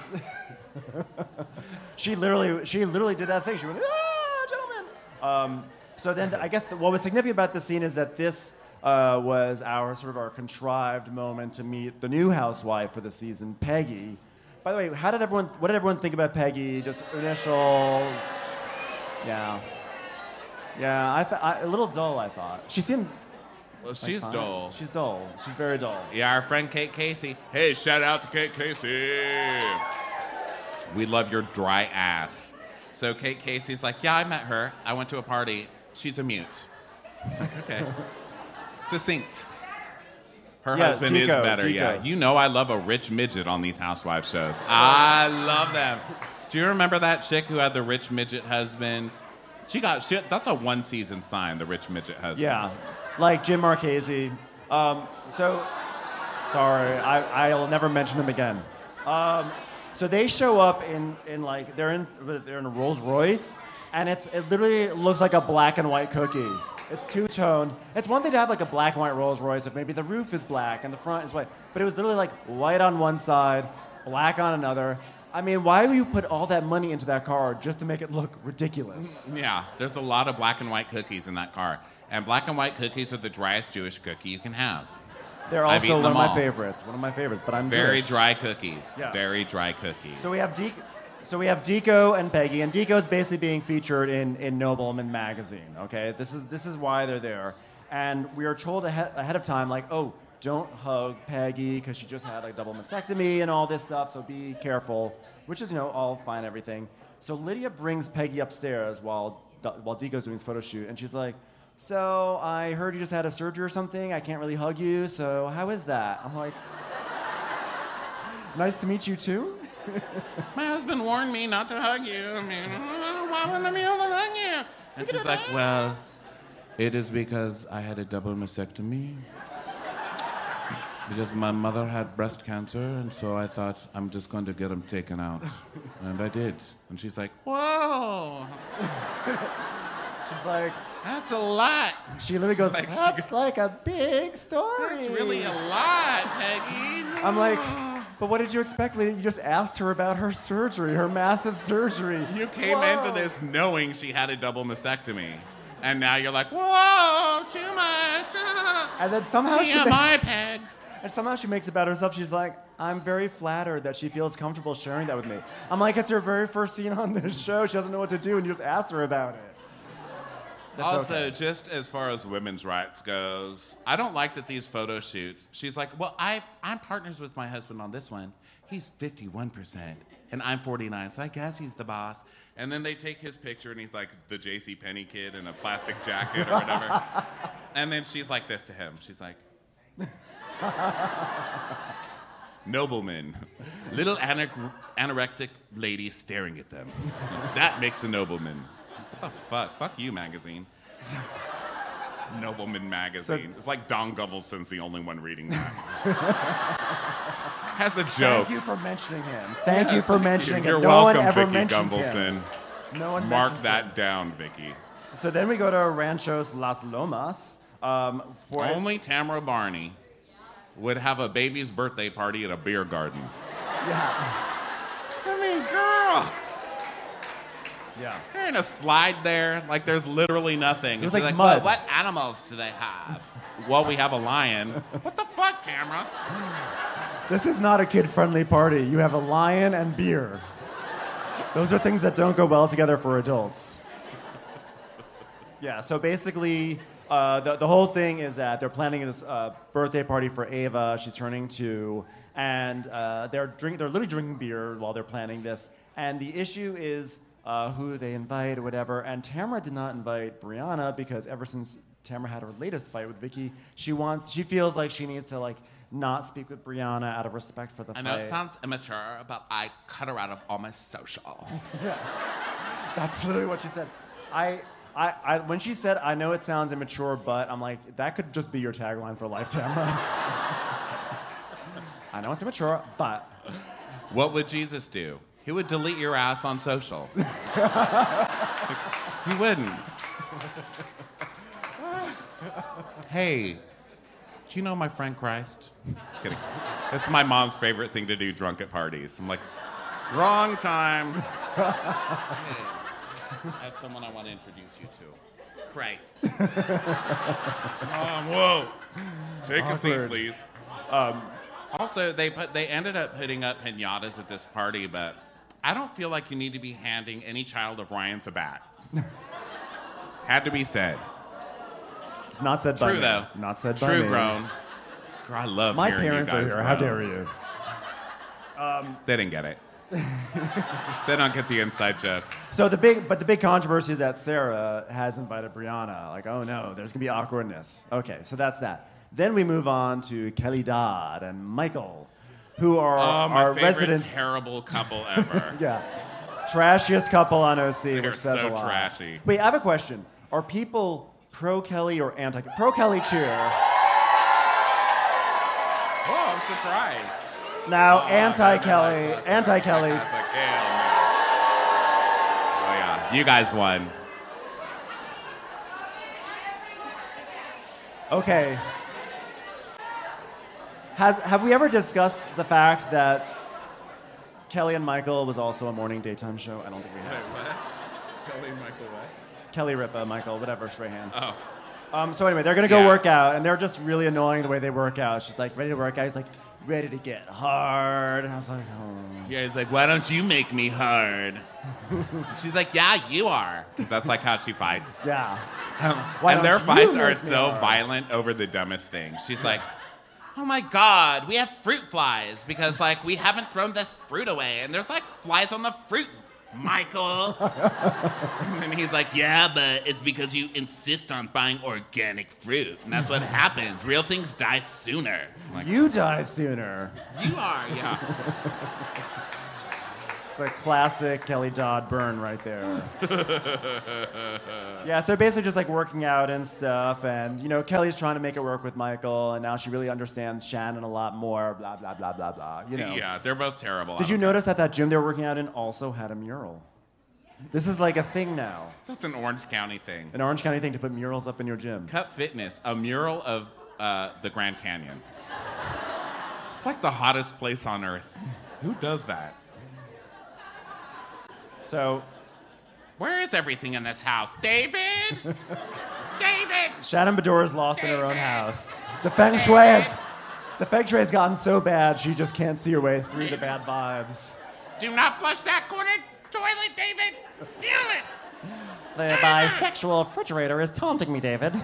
she literally, she literally did that thing. She went, ah, gentlemen. Um, so then, I guess the, what was significant about this scene is that this uh, was our sort of our contrived moment to meet the new housewife for the season, Peggy. By the way, how did everyone? What did everyone think about Peggy? Just initial. Yeah. Yeah, I, th- I a little dull. I thought she seemed. Well, like, she's fine. dull. She's dull. She's very dull. Yeah, our friend Kate Casey. Hey, shout out to Kate Casey. We love your dry ass. So Kate Casey's like, yeah, I met her. I went to a party. She's a mute. It's like, okay. Succinct. Her Yeah, husband Dico, is better, Dico. yeah. You know I love a rich midget on these housewife shows. I love them. Do you remember that chick who had the rich midget husband? She got shit. That's a one season sign, the rich midget husband. Yeah, like Jim Marchese. Um, so, sorry, I, I'll never mention him again. Um, so they show up in, in like they're in they're in a Rolls Royce, and it's it literally looks like a black and white cookie. It's two tone. It's one thing to have like a black and white Rolls Royce if maybe the roof is black and the front is white, but it was literally like white on one side, black on another. I mean, why would you put all that money into that car just to make it look ridiculous? Yeah, there's a lot of black and white cookies in that car. And black and white cookies are the driest Jewish cookie you can have. They're I've also eaten one of them my all. favorites. One of my favorites, but I'm Very Jewish. dry cookies. Yeah. Very dry cookies. So we have De- so we have Deco and Peggy, and Deco's basically being featured in, in Nobleman magazine. Okay, this is this is why they're there, and we are told ahead, ahead of time, like, oh, don't hug Peggy because she just had like double mastectomy and all this stuff. So be careful, which is you know all fine, everything. So Lydia brings Peggy upstairs while while Deco's doing his photo shoot, and she's like, so I heard you just had a surgery or something. I can't really hug you. So how is that? I'm like, nice to meet you too. My husband warned me not to hug you. I mean, uh, why wouldn't I be able to hug you? And she's like, well, it is because I had a double mastectomy. Because my mother had breast cancer, and so I thought I'm just going to get them taken out. And I did. And she's like, whoa, She's like, that's a lot. she literally goes, Like, that's like a big story. That's really a lot, Peggy. I'm like, but what did you expect, Lydia? You just asked her about her surgery, her massive surgery. You came Whoa. into this knowing she had a double mastectomy. And now you're like, whoa, too much. And then somehow she, T M ma- I, Peg. and somehow she makes it about herself. She's like, I'm very flattered that she feels comfortable sharing that with me. I'm like, it's her very first scene on this show. She doesn't know what to do, and you just asked her about it. That's Also, okay. just as far as women's rights goes, I don't like that these photo shoots, she's like, well, I, I'm partners with my husband on this one. He's fifty-one percent, and I'm forty-nine, so I guess he's the boss. And then they take his picture, and he's like the JCPenney kid in a plastic jacket or whatever. And then she's like this to him. She's like, nobleman, little anorex- anorexic lady staring at them. That makes a nobleman. What the fuck? Fuck you, magazine. Nobleman magazine. So- it's like Don Gumbelson's the only one reading that. Has a Thank joke. you for mentioning him. Thank you for mentioning You're him. No welcome, one ever Vicky mentions Gumbelson. him. No one Mark mentions that him. down, Vicky. So then we go to Ranchos Las Lomas. Um, for Only Tamara Barney would have a baby's birthday party at a beer garden. Yeah. I mean, girl. Yeah. There ain't a slide there. Like, there's literally nothing. It was She's like well, mud. what animals do they have? Well, we have a lion. What the fuck, Tamara? This is not a kid-friendly party. You have a lion and beer. Those are things that don't go well together for adults. Yeah, so basically, uh, the, the whole thing is that they're planning this uh, birthday party for Ava. She's turning two, and uh, they're drink, they're literally drinking beer while they're planning this. And the issue is uh, who they invite or whatever. And Tamara did not invite Brianna because ever since Tamara had her latest fight with Vicky, she wants, she feels like she needs to like not speak with Brianna out of respect for the I fight. know it sounds immature, but I cut her out of all my social. That's literally what she said. I, I, I, when she said, I know it sounds immature, but I'm like, that could just be your tagline for life, Tamara. I know it's immature, but. What would Jesus do? He would delete your ass on social. He wouldn't. Hey, do you know my friend Christ? Just kidding. That's my mom's favorite thing to do drunk at parties. I'm like, wrong time. Hey, I have someone I want to introduce you to. Christ. Mom, whoa. Take a seat, Awkward. please. Also, they put they ended up putting up pinatas at this party, but I don't feel like you need to be handing any child of Ryan's a bat. Had to be said. It's not said by True me. though. Not said by True me. grown. Girl, I love My hearing parents you are guys here. How groan. dare you? They didn't get it. They don't get the inside joke. So the big, but the big controversy is that Sarah has invited Brianna. Like, oh no, there's gonna be awkwardness. Okay, so that's that. Then we move on to Kelly Dodd and Michael, who are Oh, my our favorite resident, terrible couple ever. yeah, trashiest couple on O C, They're which says so a lot. trashy. Wait, I have a question. Are people pro Kelly or anti? Pro Kelly cheer. Oh, I'm surprised. Now Oh, anti I Kelly, like that. anti Kelly. I was like, hell no. Oh yeah, you guys won. Okay. Has, have we ever discussed the fact that Kelly and Michael was also a morning daytime show. I don't think we had. what? Kelly Michael what? Kelly Ripa, Michael, whatever, Strahan. Oh. Um, so anyway, they're gonna go Yeah. work out, and they're just really annoying the way they work out. She's like, ready to work out. He's like, ready to get hard. And I was like, oh. Yeah, he's like, why don't you make me hard? She's like, yeah, you are. Because that's like how she fights. Yeah. Why and their don't you fights are make me so hard? violent over the dumbest things. She's like, oh my God, we have fruit flies because like we haven't thrown this fruit away and there's like flies on the fruit, Michael. And then he's like, yeah, but it's because you insist on buying organic fruit. And that's what happens. Real things die sooner. I'm like, You die sooner. you are, yeah. It's a classic Kelly Dodd burn right there. Yeah, so they're basically just like working out and stuff, and you know, Kelly's trying to make it work with Michael, and now she really understands Shannon a lot more, blah, blah, blah, blah, blah, you know. Yeah, they're both terrible. Did you notice that that gym they were working out in also had a mural? This is like a thing now. That's an Orange County thing. An Orange County thing to put murals up in your gym. Cut Fitness, a mural of uh, the Grand Canyon. It's like the hottest place on earth. Who does that? So, Where is everything in this house? David? David! Shannon Bedora's lost in her own David! house. The feng shui has, the feng shui has gotten so bad she just can't see her way through the bad vibes. Do not flush that corner toilet, David! Damn it! The bisexual refrigerator is taunting me, David.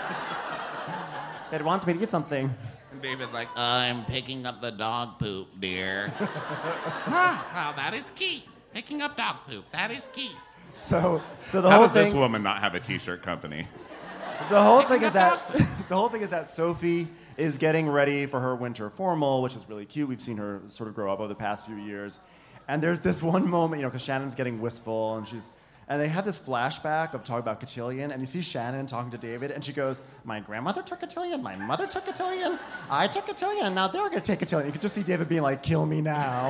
It wants me to get something. And David's like, I'm picking up the dog poop, dear. ah, well, that is key. Picking up dog poop, that is key. So, so the how whole does thing. this woman not have a t-shirt company? So the whole thing is that the whole thing is that Sophie is getting ready for her winter formal, which is really cute. We've seen her sort of grow up over the past few years, and there's this one moment, you know, because Shannon's getting wistful, and she's, and they have this flashback of talking about cotillion, and you see Shannon talking to David, and she goes, "My grandmother took cotillion, my mother took cotillion, I took cotillion, and now they're gonna take cotillion." You can just see David being like, "Kill me now.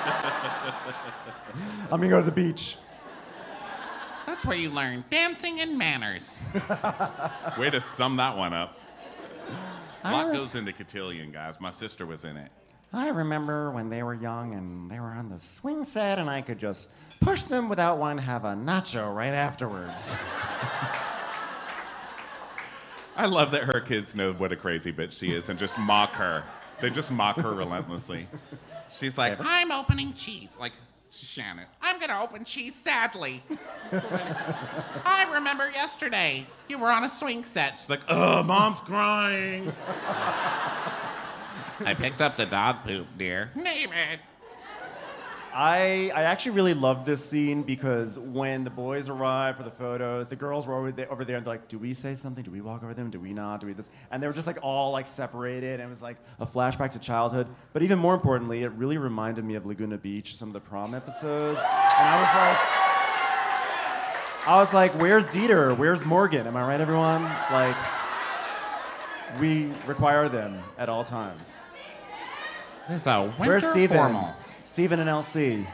I'm gonna go to the beach." That's where you learn dancing and manners. Way to sum that one up. A lot I- goes into cotillion, guys. My sister was in it. I remember when they were young and they were on the swing set and I could just push them without wanting to have a nacho right afterwards. I love that her kids know what a crazy bitch she is and just mock her. They just mock her relentlessly. She's like, I'm opening cheese. Like, Shannon, I'm gonna open cheese sadly. I remember yesterday, you were on a swing set. she's like, oh, mom's crying. I picked up the dog poop, dear. David! I, I actually really loved this scene because when the boys arrived for the photos, the girls were over there, over there and they're like, do we say something? Do we walk over them? Do we not? Do we this? And they were just like all like separated, and it was like a flashback to childhood. But even more importantly, it really reminded me of Laguna Beach, some of the prom episodes. And I was like, I was like, where's Dieter? Where's Morgan? Am I right, everyone? Like, we require them at all times. There's a winter Where's Steven? formal. Steven and L C. You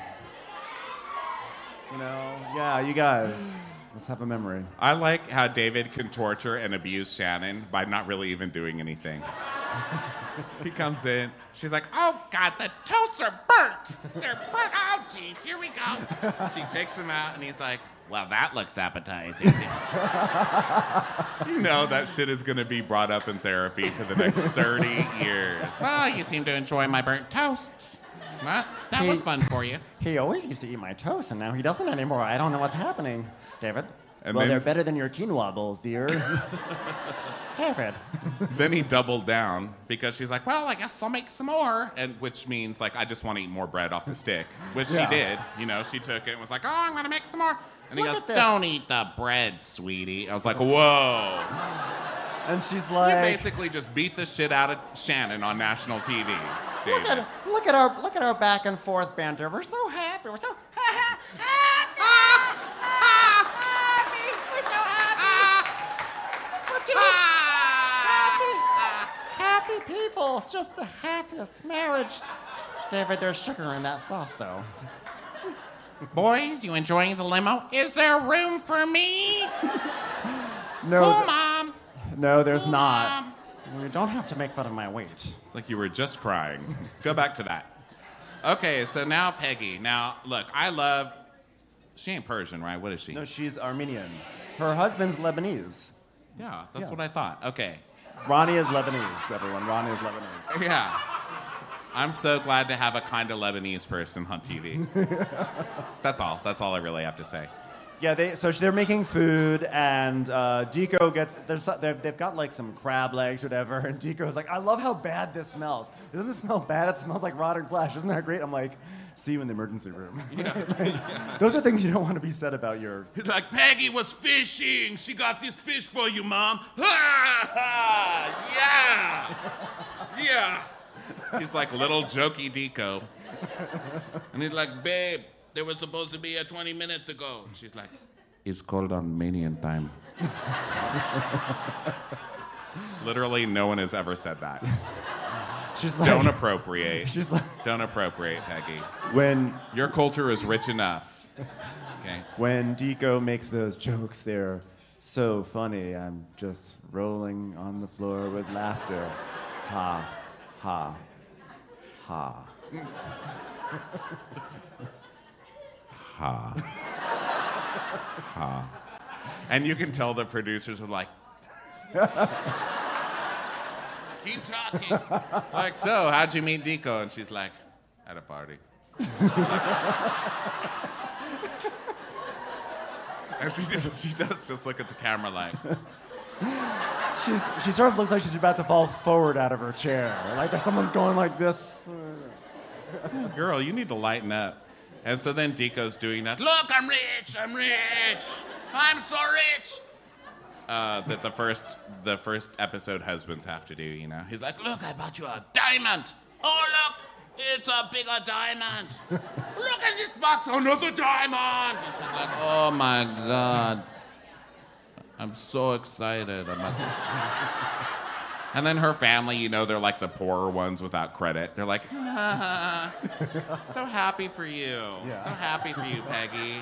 know, yeah, you guys. Let's have a memory. I like how David can torture and abuse Shannon by not really even doing anything. He comes in. She's like, oh God, the toasts are burnt. They're burnt. Oh, jeez, here we go. She takes him out, and he's like, Well, that looks appetizing. you know that shit is going to be brought up in therapy for the next thirty years. Well, you seem to enjoy my burnt toasts. Well, that was fun for you. He always used to eat my toast and now he doesn't anymore. I don't know what's happening. David? And Well, then, they're better than your quinoa bowls, dear. David. then he doubled down because she's like, well, I guess I'll make some more. And which means, like, I just want to eat more bread off the stick, which Yeah. she did. You know, she took it and was like, oh, I'm going to make some more. And he Look goes, at this. Don't eat the bread, sweetie. I was like, whoa. And she's You like, basically just beat the shit out of Shannon on national T V, Look David. at, look at our look at our back and forth banter. We're so happy. We're so happy. We're so happy. What's your happy? Happy people. It's just the happiest marriage. David, there's sugar in that sauce, though. Boys, you enjoying the limo? Is there room for me? no, Cool, th- Mom. no, there's Cool, not. Mom. You don't have to make fun of my weight. Like you were just crying. Go back to that. Okay, so now Peggy. Now, look, I love... She ain't Persian, right? What is she? No, she's Armenian. Her husband's Lebanese. Yeah, that's Yeah. what I thought. Okay. Ronnie is Lebanese, everyone. Ronnie is Lebanese. Yeah. I'm so glad to have a kind of Lebanese person on T V. That's all. That's all I really have to say. Yeah, they so they're making food, and uh, Deco gets there's so- they've they've got like some crab legs or whatever, and Deco's like, I love how bad this smells. It doesn't smell bad. It smells like rotting flesh. Isn't that great? I'm like, see you in the emergency room. Yeah. Like, those are things you don't want to be said about your. He's like, Peggy was fishing. She got this fish for you, Mom. Ha ha! Yeah! Yeah! He's like little jokey Deco. And he's like, babe, there was supposed to be here twenty minutes ago. And she's like, it's called Armenian time. Literally, no one has ever said that. She's like, Don't appropriate. She's like, Don't appropriate, Peggy. when Your culture is rich enough. Okay. when Deco makes those jokes, they're so funny. I'm just rolling on the floor with laughter. Ha, ha, ha. Ha. Ha. And you can tell the producers are like, keep talking. Like, so, how'd you meet Deco? And she's like, at a party. And she just, she does just look at the camera like, She's, she sort of looks like she's about to fall forward out of her chair. Like if someone's going like this. girl, you need to lighten up. And so then Deco's doing that, look, I'm rich, I'm rich, I'm so rich. Uh, that the first the first episode husbands have to do, you know. He's like, look, I bought you a diamond. Oh, look, it's a bigger diamond. Look at this box, another diamond. And she's like, oh my God. I'm so excited. I'm like... And then her family, you know, they're like the poorer ones without credit. They're like, ah, so happy for you. Yeah. So happy for you, Peggy.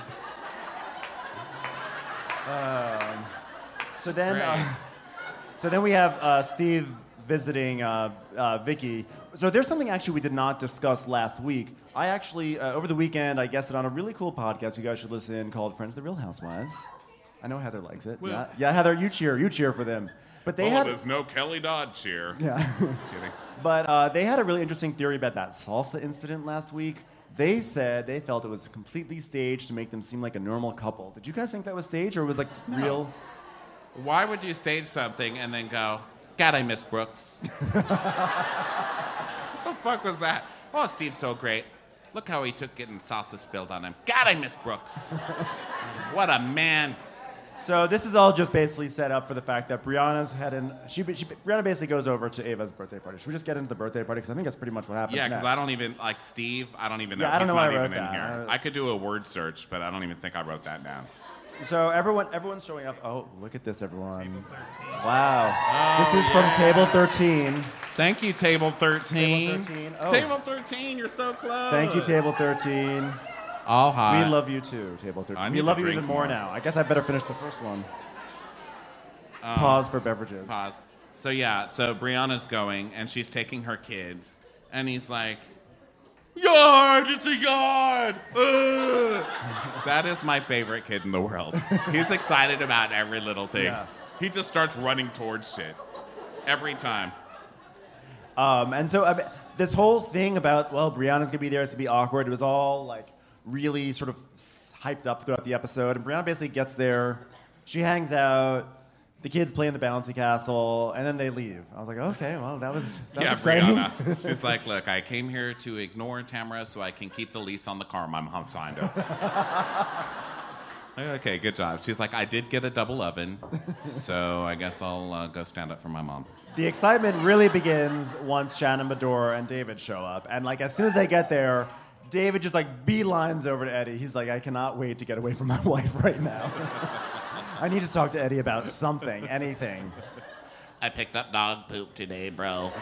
Um, so then, Great. uh, so then we have uh, Steve visiting uh, uh, Vicky. So there's something actually we did not discuss last week. I actually, uh, over the weekend, I guessed it on a really cool podcast you guys should listen in called Friends of the Real Housewives. I know Heather likes it. Well- Yeah, yeah, Heather, you cheer, you cheer for them. But they oh, had, there's no Kelly Dodd cheer. yeah. Just kidding. But uh, they had a really interesting theory about that salsa incident last week. They said they felt it was completely staged to make them seem like a normal couple. Did you guys think that was staged or was like real? Why would you stage something and then go, God, I miss Brooks? What the fuck was that? Oh, Steve's so great. Look how he took getting salsa spilled on him. God, I miss Brooks. What a man. So this is all just basically set up for the fact that Brianna's heading. She, she Brianna basically goes over to Ava's birthday party. Should we just get into the birthday party? Because I think that's pretty much what happens. Yeah, because next. I don't even, like Steve, I don't even know. Yeah, I don't He's know why not I wrote even in that. here. I- I could do a word search, but I don't even think I wrote that down. So everyone, everyone's showing up. Oh, look at this, everyone! Wow, this is from Table thirteen. Thank you, Table thirteen. Table thirteen. Oh. Table thirteen, you're so close. Thank you, Table thirteen. All hot. We love you too, Table thirteen. I We need love to you drink even more more. now. I guess I better finish the first one. Pause for beverages. Pause. So yeah, so Brianna's going and she's taking her kids, and he's like, yard, it's a yard. Ugh." That is my favorite kid in the world. He's excited about every little thing. Yeah. He just starts running towards shit every time. Um, and so I mean, this whole thing about, well, Brianna's gonna be there, it's gonna be awkward. It was all like really sort of s- hyped up throughout the episode. And Brianna basically gets there, she hangs out, the kids play in the bouncy castle, and then they leave. I was like, okay, well, that was that's yeah, exciting. Brianna. She's like, look, I came here to ignore Tamara so I can keep the lease on the car my mom signed up. Okay, good job. She's like, I did get a double oven, so I guess I'll uh, go stand up for my mom. The excitement really begins once Shannon Medora and David show up. And like as soon as they get there, David just like beelines over to Eddie. He's like, I cannot wait to get away from my wife right now. I need to talk to Eddie about something, anything. I picked up dog poop today, bro.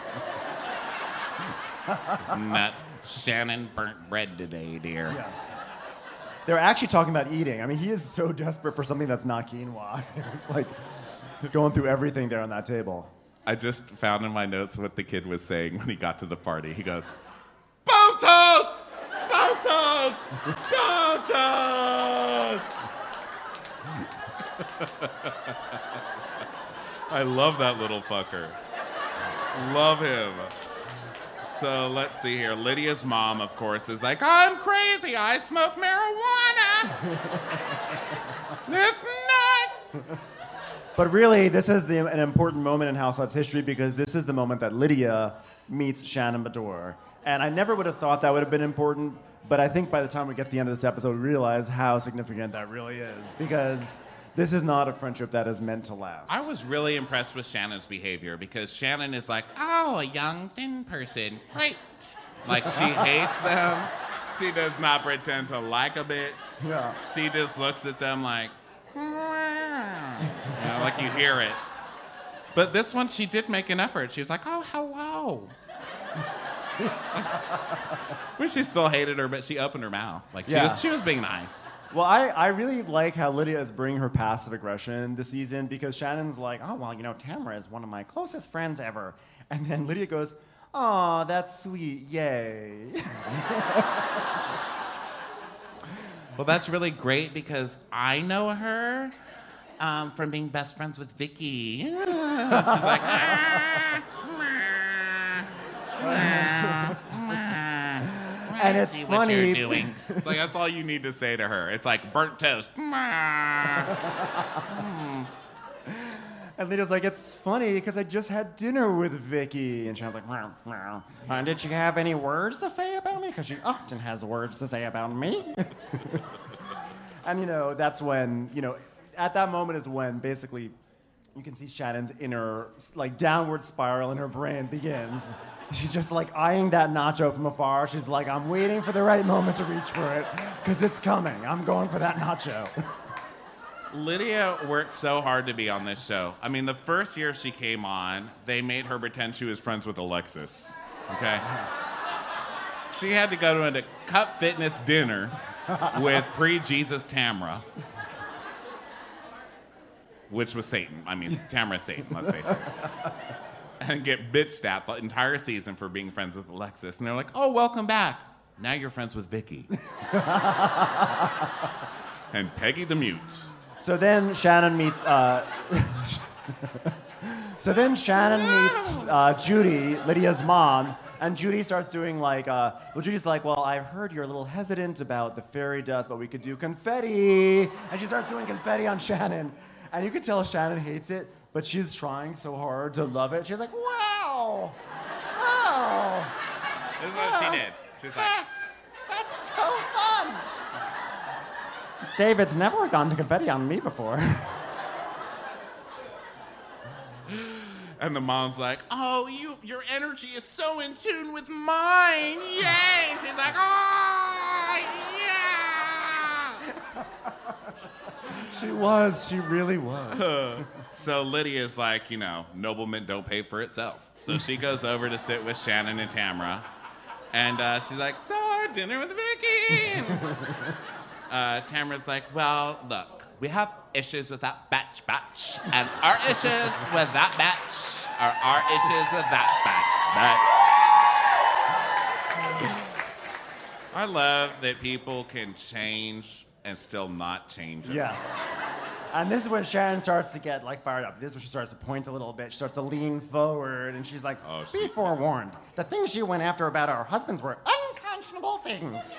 Just met Shannon burnt bread today, dear. Yeah. They're actually talking about eating. I mean, he is so desperate for something that's not quinoa. It's like going through everything there on that table. I just found in my notes what the kid was saying when he got to the party. He goes, Botos! toast! Go toast! I love that little fucker. Love him. So let's see here. Lydia's mom, of course, is like, I'm crazy. I smoke marijuana. It's nuts. But really, this is the, an important moment in Housewives history because this is the moment that Lydia meets Shannon Beador. And I never would have thought that would have been important, but I think by the time we get to the end of this episode, we realize how significant that really is because this is not a friendship that is meant to last. I was really impressed with Shannon's behavior because Shannon is like, oh, a young, thin person. Great. Like, she hates them. She does not pretend to like a bitch. Yeah. She just looks at them like, you know, like you hear it. But this one, she did make an effort. She was like, oh, hello. Well, she still hated her, but she opened her mouth. Like, she, Yeah. was, she was being nice. Well, I, I really like how Lydia is bringing her passive aggression this season because Shannon's like, oh, well, you know, Tamara is one of my closest friends ever. And then Lydia goes, oh, that's sweet, yay. Well, that's really great because I know her um, from being best friends with Vicky. She's like, ah, ah, ah. And it's See funny. what you're doing. It's like, that's all you need to say to her. It's like burnt toast. And Lydia's like, it's funny because I just had dinner with Vicky. And Shannon's like, meow, meow. Uh, did she have any words to say about me? Because she often has words to say about me. And, you know, that's when, you know, at that moment is when basically you can see Shannon's inner, like, downward spiral in her brain begins. She's just, like, eyeing that nacho from afar. She's like, I'm waiting for the right moment to reach for it because it's coming. I'm going for that nacho. Lydia worked so hard to be on this show. I mean, the first year she came on, they made her pretend she was friends with Alexis. Okay? She had to go to a Cup Fitness dinner with pre-Jesus Tamara, which was Satan. I mean, Tamara's Satan, let's face it. And get bitched at the entire season for being friends with Alexis. And they're like, oh, welcome back. Now you're friends with Vicky. And Peggy the Mute. So then Shannon meets. Uh, so then Shannon meets uh, Judy, Lydia's mom, and Judy starts doing like. Uh, well, Judy's like, well, I heard you're a little hesitant about the fairy dust, but we could do confetti, and she starts doing confetti on Shannon, and you can tell Shannon hates it, but she's trying so hard to love it. She's like, wow, wow. This is what she did. She's like, That's so fun. David's never gone to confetti on me before. and the mom's like, oh, you, your energy is so in tune with mine. Yay. And she's like, oh, yeah. She was. She really was. So Lydia's like, you know, nobleman don't pay for itself. So she goes over to sit with Shannon and Tamara. And uh, she's like, so dinner with Vicky. uh, Tamara's like, well, look, we have issues with that batch batch. And our issues with that batch are our issues with that batch batch. I love that people can change and still not change it. Yes. And this is when Sharon starts to get like fired up. This is when she starts to point a little bit. She starts to lean forward, and she's like, Oh, she- be forewarned. The things you went after about our husbands were unconscionable things.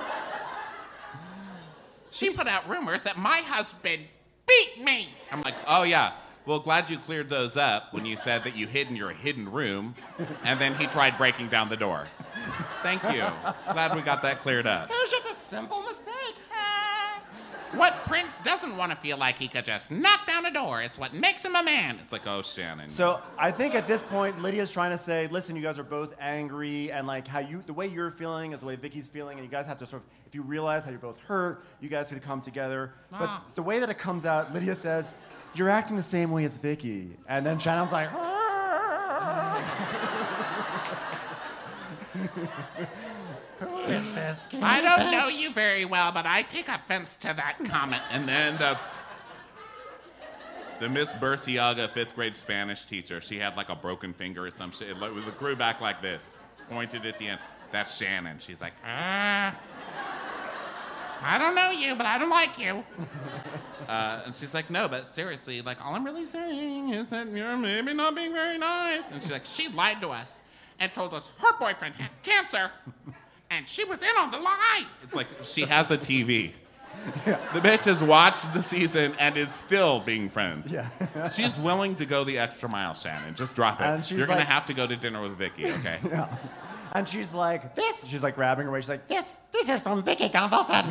She put out rumors that my husband beat me. I'm like, oh yeah. Well, glad you cleared those up when you said that you hid in your hidden room, and then he tried breaking down the door. Thank you. Glad we got that cleared up. It was just a simple mistake. What prince doesn't want to feel like he could just knock down a door? It's what makes him a man. It's like, oh, Shannon. So I think at this point, Lydia's trying to say, listen, you guys are both angry, and like how you, the way you're feeling is the way Vicky's feeling, and you guys have to sort of, if you realize how you're both hurt, you guys could come together. But Ah. the way that it comes out, Lydia says, you're acting the same way as Vicky. And then Shannon's like, who is this? Can I you don't bitch? know you very well, but I take offense to that comment. And then the the Miss Burciaga fifth grade Spanish teacher, she had like a broken finger or some shit. It was it grew back like this, pointed at the end. That's Shannon. She's like, ah. I don't know you, but I don't like you. Uh, and she's like, no, but seriously, like, all I'm really saying is that you're maybe not being very nice. And she's like, she lied to us and told us her boyfriend had cancer, and she was in on the lie. It's like, she has a T V. Yeah. The bitch has watched the season and is still being friends. Yeah. She's willing to go the extra mile, Shannon. Just drop it. And she's You're going like- to have to go to dinner with Vicky, okay? Yeah. And she's like, this. She's like grabbing her waist. She's like, this. This is from Vicky Gunvalson.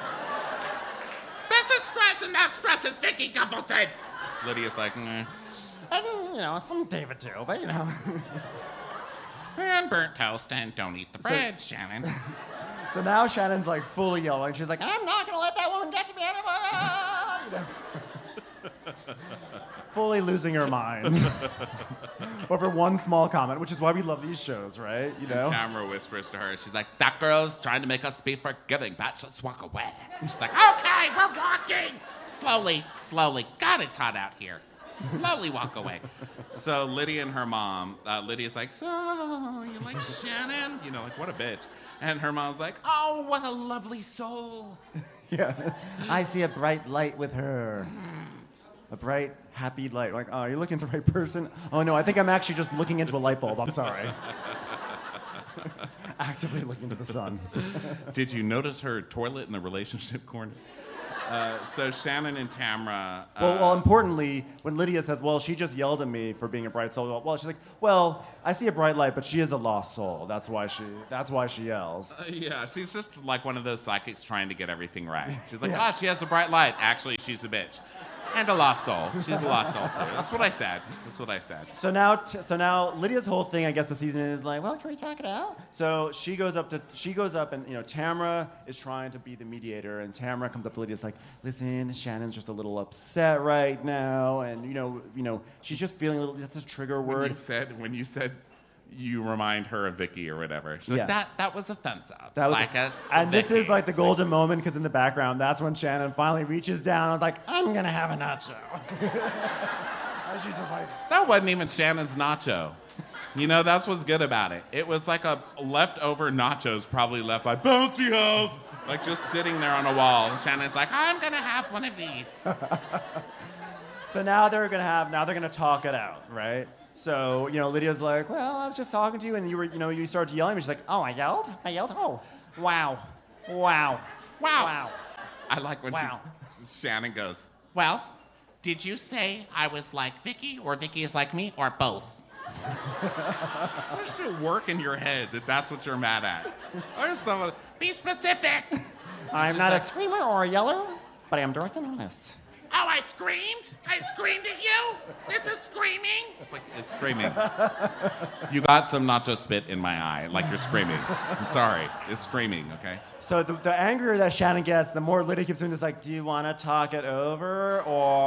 This is stress, and that stress is Vicky Gunvalson. Lydia's like, mm. And, you know, some David too, but you know. And burnt toast, and don't eat the bread, Shannon. So now Shannon's like fully yelling. She's like, I'm not gonna let that woman get to me anymore. You know? Fully losing her mind over one small comment, which is why we love these shows, right? You know. Tamara whispers to her, she's like, that girl's trying to make us be forgiving, bitch. Let's walk away. She's like, okay, we're walking. Slowly, slowly. God, it's hot out here. Slowly walk away. So Lydia and her mom, uh, Lydia's like, so you like Shannon? You know, like, what a bitch. And her mom's like, oh, what a lovely soul. Yeah. I see a bright light with her. A bright, happy light. Like, oh, you're looking at the right person? Oh, no, I think I'm actually just looking into a light bulb. I'm sorry. Actively looking to the sun. Did you notice her toilet in the relationship corner? Uh, so Shannon and Tamara... Uh, Well, well, importantly, when Lydia says, well, she just yelled at me for being a bright soul, well, she's like, well, I see a bright light, but she is a lost soul. That's why she, that's why she yells. Uh, yeah, she's just like one of those psychics trying to get everything right. She's like, Yeah. oh, she has a bright light. Actually, she's a bitch. And a lost soul. She's a lost soul, too. That's what I said. That's what I said. So now, t- so now Lydia's whole thing, I guess, the season is like, well, can we talk it out? So she goes up to, she goes up, and you know, Tamara is trying to be the mediator, and Tamara comes up to Lydia, it's like, listen, Shannon's just a little upset right now, and you know, you know, she's just feeling a little. That's a trigger When word. you said, when you said you remind her of Vicky or whatever, she's Yeah. like, that, that was offensive. That was, like a, and this is Vicky. like the golden moment because in the background, that's when Shannon finally reaches down. I was like, I'm gonna have a nacho. And she's just like, That wasn't even Shannon's nacho. You know, that's what's good about it. It was like a leftover nachos probably left by Bouncy House. Like just sitting there on a wall. And Shannon's like, I'm gonna have one of these. so now they're gonna have, now they're gonna talk it out, right? So, you know, Lydia's like, well, I was just talking to you, and you were, you know, you started yelling. She's like, oh, I yelled? I yelled? Oh, wow. Wow. Wow. Wow. I like when Wow. she, Shannon goes, well, did you say I was like Vicky, or Vicky is like me, or both? There's a work in your head that that's what you're mad at. There's some, be specific. I'm not a screamer or a yeller, but I am direct and honest. Oh, I screamed? I screamed at you? This is screaming? It's like, it's screaming. You got some nacho spit in my eye, like you're screaming. I'm sorry. It's screaming, okay? So the, the angrier that Shannon gets, the more Lydia keeps doing this, like, do you want to talk it over,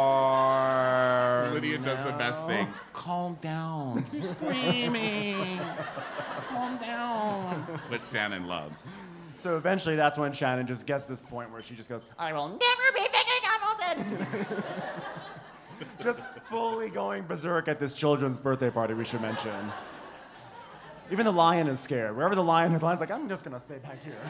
or... Lydia does the best no? thing. Calm down. You're screaming. Calm down. Which Shannon loves. So eventually that's when Shannon just gets this point where she just goes, I will never be Vicky Gunvalson. Just fully going berserk at this children's birthday party, we should mention. Even the lion is scared. Wherever the lion is, the lion's like, I'm just going to stay back here.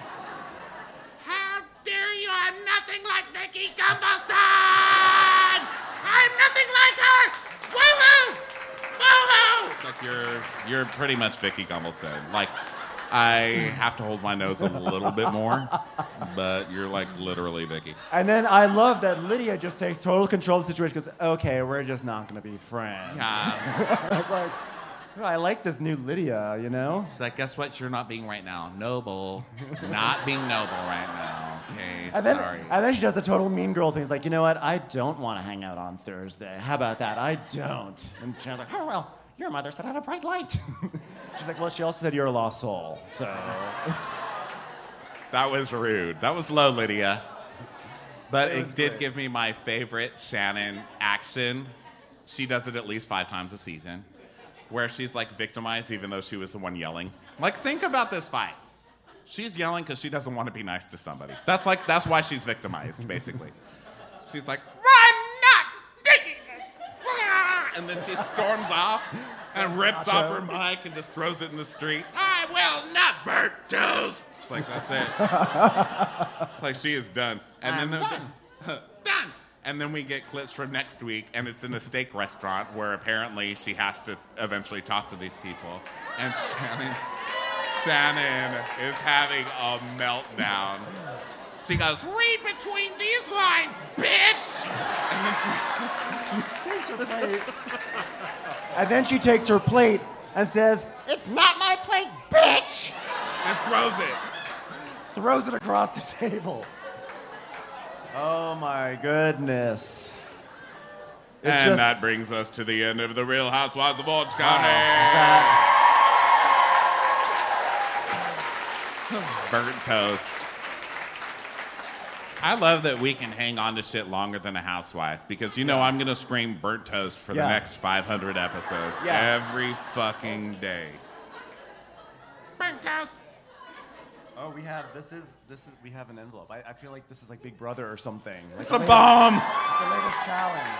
How dare you? I'm nothing like Vicky Gunvalson! I'm nothing like her! Woo-hoo! Woo-hoo! It's like you're, you're pretty much Vicky Gunvalson. Like, I have to hold my nose a little bit more, but you're like literally Vicky. And then I love that Lydia just takes total control of the situation because, okay, we're just not going to be friends. Yeah. I was like, oh, I like this new Lydia, you know? She's like, guess what you're not being right now? Noble. Not being noble right now. Okay, And then, sorry. and then she does the total mean girl thing. It's like, you know what? I don't want to hang out on Thursday. How about that? I don't. And Shannon's like, oh, well, your mother said I had a bright light. She's like, well, she also said you're a lost soul, so. That was rude. That was low, Lydia. But It it, was did great. give me my favorite Shannon action. She does it at least five times a season, where she's like victimized even though she was the one yelling. Like, think about this fight. She's yelling because she doesn't want to be nice to somebody. That's like, that's why she's victimized, basically. She's like, I'm not thinking it. And then she storms off and rips off her mic and just throws it in the street. I will not burn toast. It's like, that's it. Like, she is done. And I'm then done. The, done. And then we get clips from next week, and it's in a steak restaurant where apparently she has to eventually talk to these people. And Shannon, Shannon is having a meltdown. She goes, read between these lines, bitch! And then she, she Takes her plate. And then she takes her plate and says, It's not my plate, bitch! and throws it. throws it across the table. Oh my goodness. It's and just- that brings us to the end of The Real Housewives of Orange County. That- Burnt toast. I love that we can hang on to shit longer than a housewife because you know I'm going to scream burnt toast for Yeah. the next five hundred episodes Yeah. every fucking day. Burnt toast. Oh, we have this is this is we have an envelope. I, I feel like this is like Big Brother or something. Like It's the a latest- bomb. It's the latest challenge.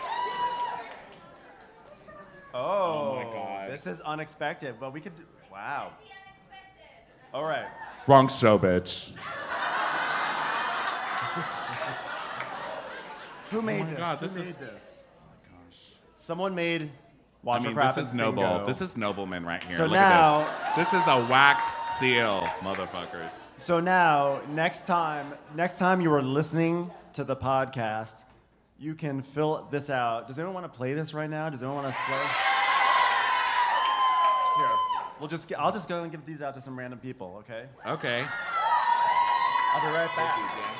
Oh, Oh my God. This is unexpected, but we could. Do, wow. All right. Wrong show, bitch. Who made Oh my this? God, Who this made is- this? Someone made. I Watch mean, Her Crap this is and noble. Bingo. This is nobleman right here. So Look now- at this. This is a wax seal, motherfuckers. So now, next time, next time you are listening to the podcast, you can fill this out. Does anyone want to play this right now? Does anyone want us to play? Here, we'll just. I'll just go and give these out to some random people. Okay. Okay. I'll be right back.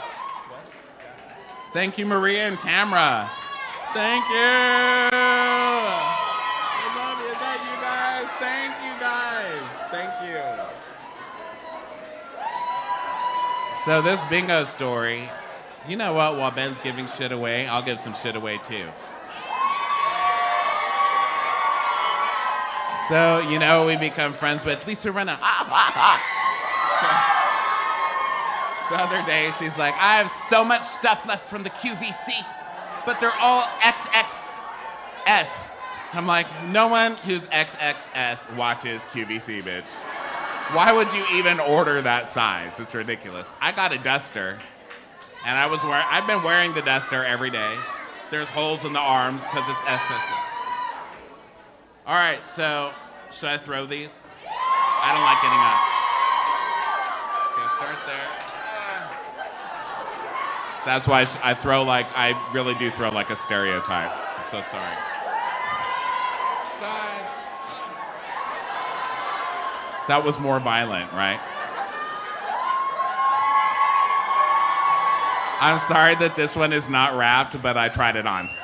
Thank you, Maria and Tamra. Thank you. I love you. Thank you, guys. Thank you, guys. Thank you. So this bingo story, you know what? While Ben's giving shit away, I'll give some shit away too. So, you know, we become friends with Lisa Rinna. The other day, she's like, I have so much stuff left from the Q V C, but they're all X X S. I'm like, no one who's X X S watches Q V C, bitch. Why would you even order that size? It's ridiculous. I got a duster, and I was wearing, I've been wearing the duster every day. There's holes in the arms because it's X X S. All right, so should I throw these? I don't like getting up. Okay, start there. That's why I throw like, I really do throw like a stereotype. I'm so sorry. Side. That was more violent, right? I'm sorry that this one is not wrapped, but I tried it on.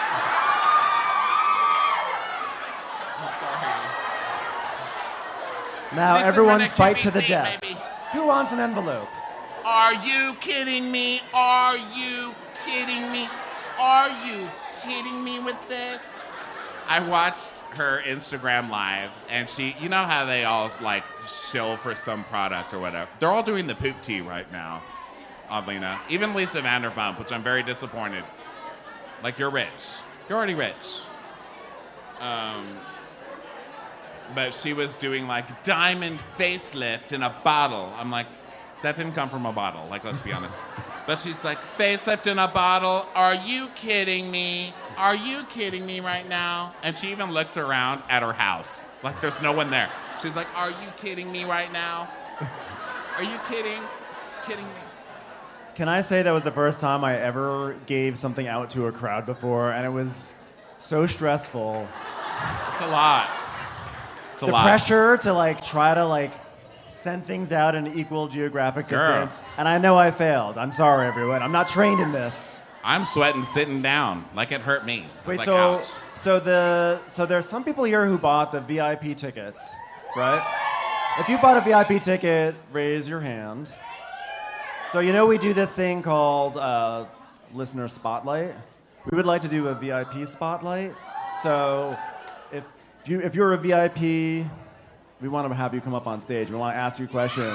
Now, Lisa everyone, Rinna, fight to the Q V C, death. baby. Who wants an envelope? Are you kidding me? Are you kidding me? Are you kidding me with this? I watched her Instagram live, and she, you know how they all like shill for some product or whatever. They're all doing the poop tea right now, oddly enough. Even Lisa Vanderpump, which I'm very disappointed. Like, you're rich. You're already rich. Um, but she was doing like diamond facelift in a bottle. I'm like, that didn't come from a bottle, like, let's be honest. But she's like, facelift in a bottle? Are you kidding me? Are you kidding me right now? And she even looks around at her house. Like, there's no one there. She's like, are you kidding me right now? Are you kidding? Kidding me? Can I say that was the first time I ever gave something out to a crowd before, and it was so stressful. It's a lot. It's a The lot. pressure to like try to like send things out in equal geographic Girl. distance, and I know I failed. I'm sorry, everyone. I'm not trained in this. I'm sweating sitting down. Like, it hurt me. It's Wait, like, so ouch. so the so there's some people here who bought the V I P tickets, right? If you bought a V I P ticket, raise your hand. So you know we do this thing called uh, listener spotlight. We would like to do a V I P spotlight. So if you if you're a V I P, we want to have you come up on stage. We want to ask you questions.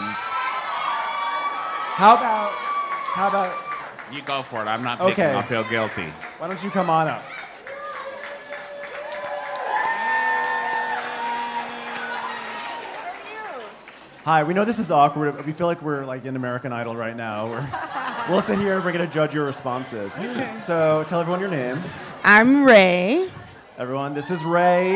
How about how about You go for it. I'm not picking. Okay. I'll feel guilty. why don't you come on up? Hi, we know this is awkward. We feel like we're like in American Idol right now. We're, we'll sit here and we're going to judge your responses. So tell everyone your name. I'm Ray. Everyone, this is Ray.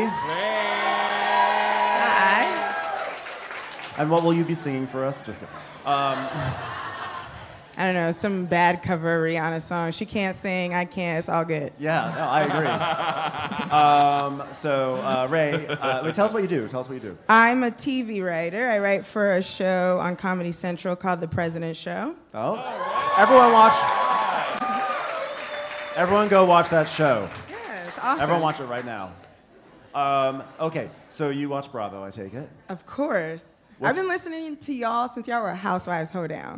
Hi. And what will you be singing for us? Just kidding. Um, I don't know, some bad cover of Rihanna song. She can't sing, I can't, it's all good. yeah, no, I agree. um, so, uh, Ray, uh, wait, tell us what you do. Tell us what you do. I'm a T V writer. I write for a show on Comedy Central called The President Show. Oh, everyone watch. Everyone go watch that show. Yeah, it's awesome. Everyone watch it right now. Um, okay, so you watch Bravo, I take it. Of course. What's- I've been listening to y'all since y'all were Housewives Hoedown.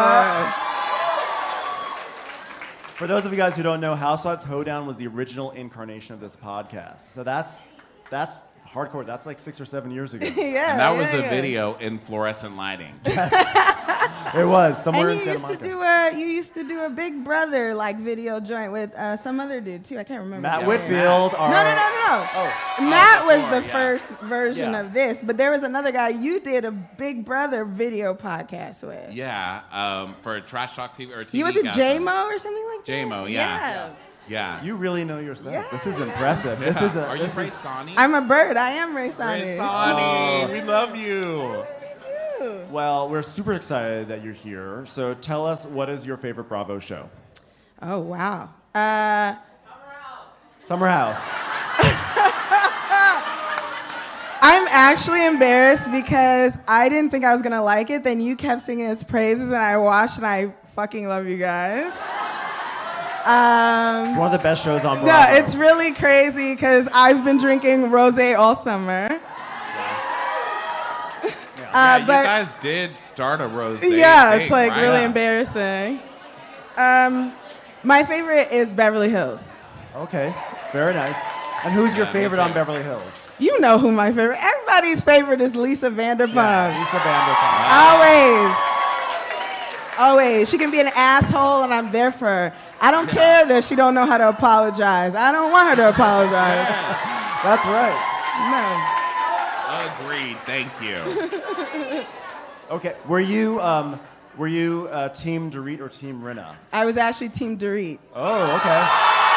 For those of you guys who don't know, Housewives Hoedown was the original incarnation of this podcast. So that's that's hardcore. That's like six or seven years ago. yeah, And that was yeah, a yeah. video in fluorescent lighting. It was somewhere And in you Santa used to Monica. do a you used to do a Big Brother like video joint with uh, some other dude too. I can't remember. Matt his name. Whitfield. No, Our, no, no, no, no. Oh. Matt Oh, was before, the yeah. first version Yeah. of this, but there was another guy you did a Big Brother video podcast with. Yeah, um, for Trash Talk T V or T V. You was it guys. J-Mo or something like that? J-Mo, yeah. Yeah. Yeah. You really know your stuff. Yeah. This is impressive. This is a. Are you this Ray is, Sani? I'm a bird. I am Ray Ray Sani. Sani. We love you. well, we're super excited that you're here. So tell us, what is your favorite Bravo show? Oh wow. Uh, Summer House. I'm actually embarrassed because I didn't think I was gonna like it. Then you kept singing its praises, and I watched, and I fucking love you guys. Um, It's one of the best shows on Bravo. no, it's really crazy because I've been drinking rosé all summer. Yeah, Uh, you but guys did start a rose. yeah, it's like right? really Yeah. embarrassing. Um, my favorite is Beverly Hills. Okay, very nice. And who's your Yeah, me favorite on too. Beverly Hills? You know who my favorite. Everybody's favorite is Lisa Vanderpump. Yeah, Lisa Vanderpump. Always. Always. She can be an asshole and I'm there for her. I don't care that she don't know how to apologize. I don't want her to apologize. That's right. No. Agreed. Thank you. Okay, were you um, were you uh, Team Dorit or Team Rinna? I was actually Team Dorit. Oh, okay.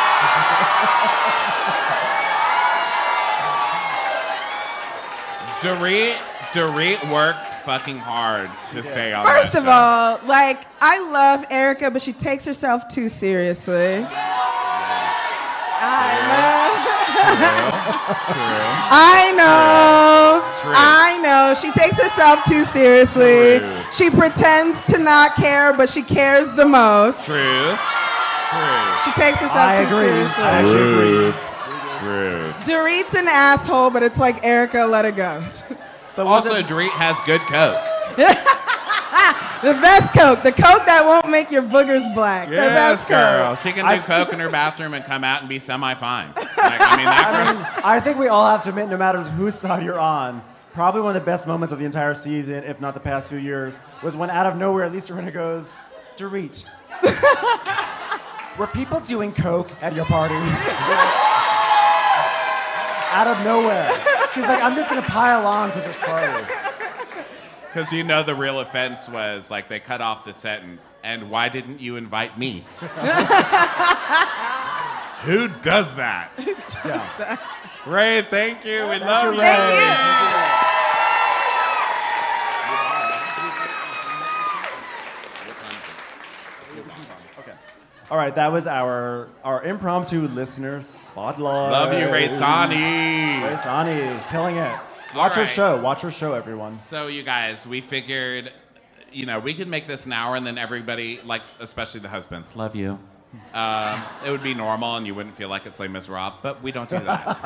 Dorit, Dorit worked fucking hard to stay on First that of show. all, like, I love Erica, but she takes herself too seriously. I know. I know. True. I know. She takes herself too seriously. True. She pretends to not care, but she cares the most. True. True. She takes herself I too agree. seriously. I actually agree. True. Dorit's an asshole, but it's like Erica, let it go. But was Also, it, Dorit has good coke. The best Coke. The Coke that won't make your boogers black. the Yes, best girl. Coke. She can do I- coke in her bathroom and come out and be semi-fine. Like, I mean, that I girl. mean, I think we all have to admit, no matter whose side you're on, probably one of the best moments of the entire season, if not the past few years, was when out of nowhere, Lisa Rinna goes, Dorit, were people doing coke at your party? Out of nowhere. She's like, I'm just gonna pile on to this party. Because you know the real offense was, like, they cut off the sentence, and why didn't you invite me? Who does that? Yeah. Ray, thank you. We love you. Thank you. All right, that was our our impromptu listener spotlight. Love you, Ray Sani. Ray Sani, killing it. All Watch her right. show. Watch her show, everyone. So, you guys, we figured, you know, we could make this an hour, and then everybody, like, especially the husbands, love you. Um, it would be normal, and you wouldn't feel like it's Les Miserables, but we don't do that.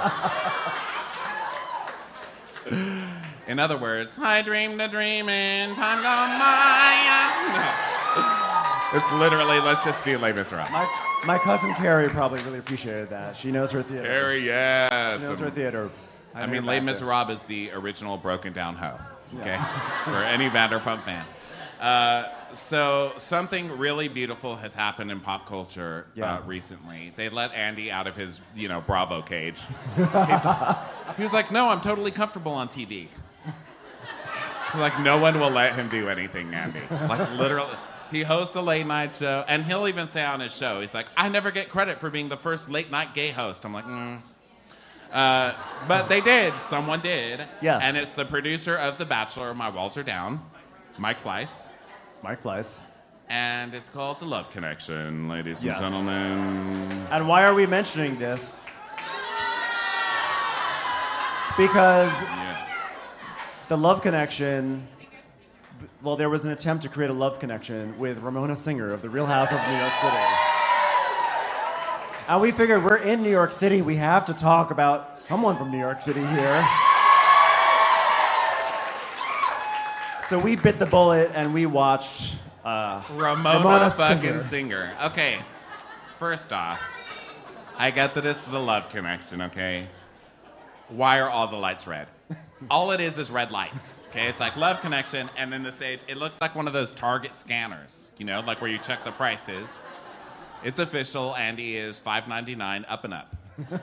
In other words, I dreamed a dream in time gone by. No. It's literally, let's just do Les Miserables. My, my cousin Carrie probably really appreciated that. She knows her theater. Carrie, yes. She knows her theater. I know mean, her Les back there. Miserables is the original broken down hoe, okay? For any Vanderpump fan. Uh, so something really beautiful has happened in pop culture Yeah. uh, recently. They let Andy out of his, you know, Bravo cage. He was like, no, I'm totally comfortable on T V. Like, no one will let him do anything, Andy. Like, literally. He hosts a late night show, and he'll even say on his show, he's like, I never get credit for being the first late night gay host. I'm like, mm. Uh, but they did. Someone did. Yes. And it's the producer of The Bachelor, My Walls Are Down, Mike Fleiss. Mike Fleiss. And it's called The Love Connection, ladies Yes. and gentlemen. And why are we mentioning this? Because Yes. the Love Connection, well, there was an attempt to create a love connection with Ramona Singer of The Real House of New York City. And we figured we're in New York City, we have to talk about someone from New York City here. So we bit the bullet and we watched uh, Ramona, Ramona fucking Singer. Singer. Okay, first off, I get that it's the Love Connection, okay? Why are all the lights red? All it is is red lights, okay? It's like Love Connection, and then they say, it looks like one of those Target scanners, you know, like where you check the prices. It's official, Andy is five ninety-nine up and up.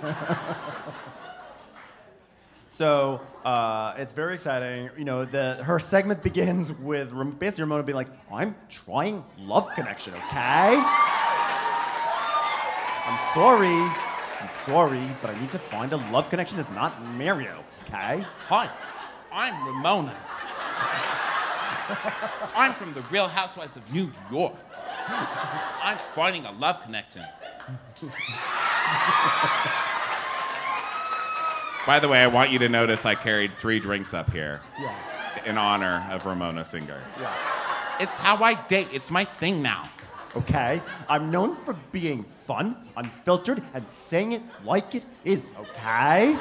So uh, it's very exciting. You know, the her segment begins with Ram- basically Ramona being like, "I'm trying Love Connection, okay? I'm sorry, I'm sorry, but I need to find a love connection that's not Mario, okay?" Hi, I'm Ramona. I'm from the Real Housewives of New York. I'm finding a love connection. By the way, I want you to notice I carried three drinks up here Yeah. in honor of Ramona Singer. Yeah. It's how I date. It's my thing now. Okay, I'm known for being fun, unfiltered, and saying it like it is, okay?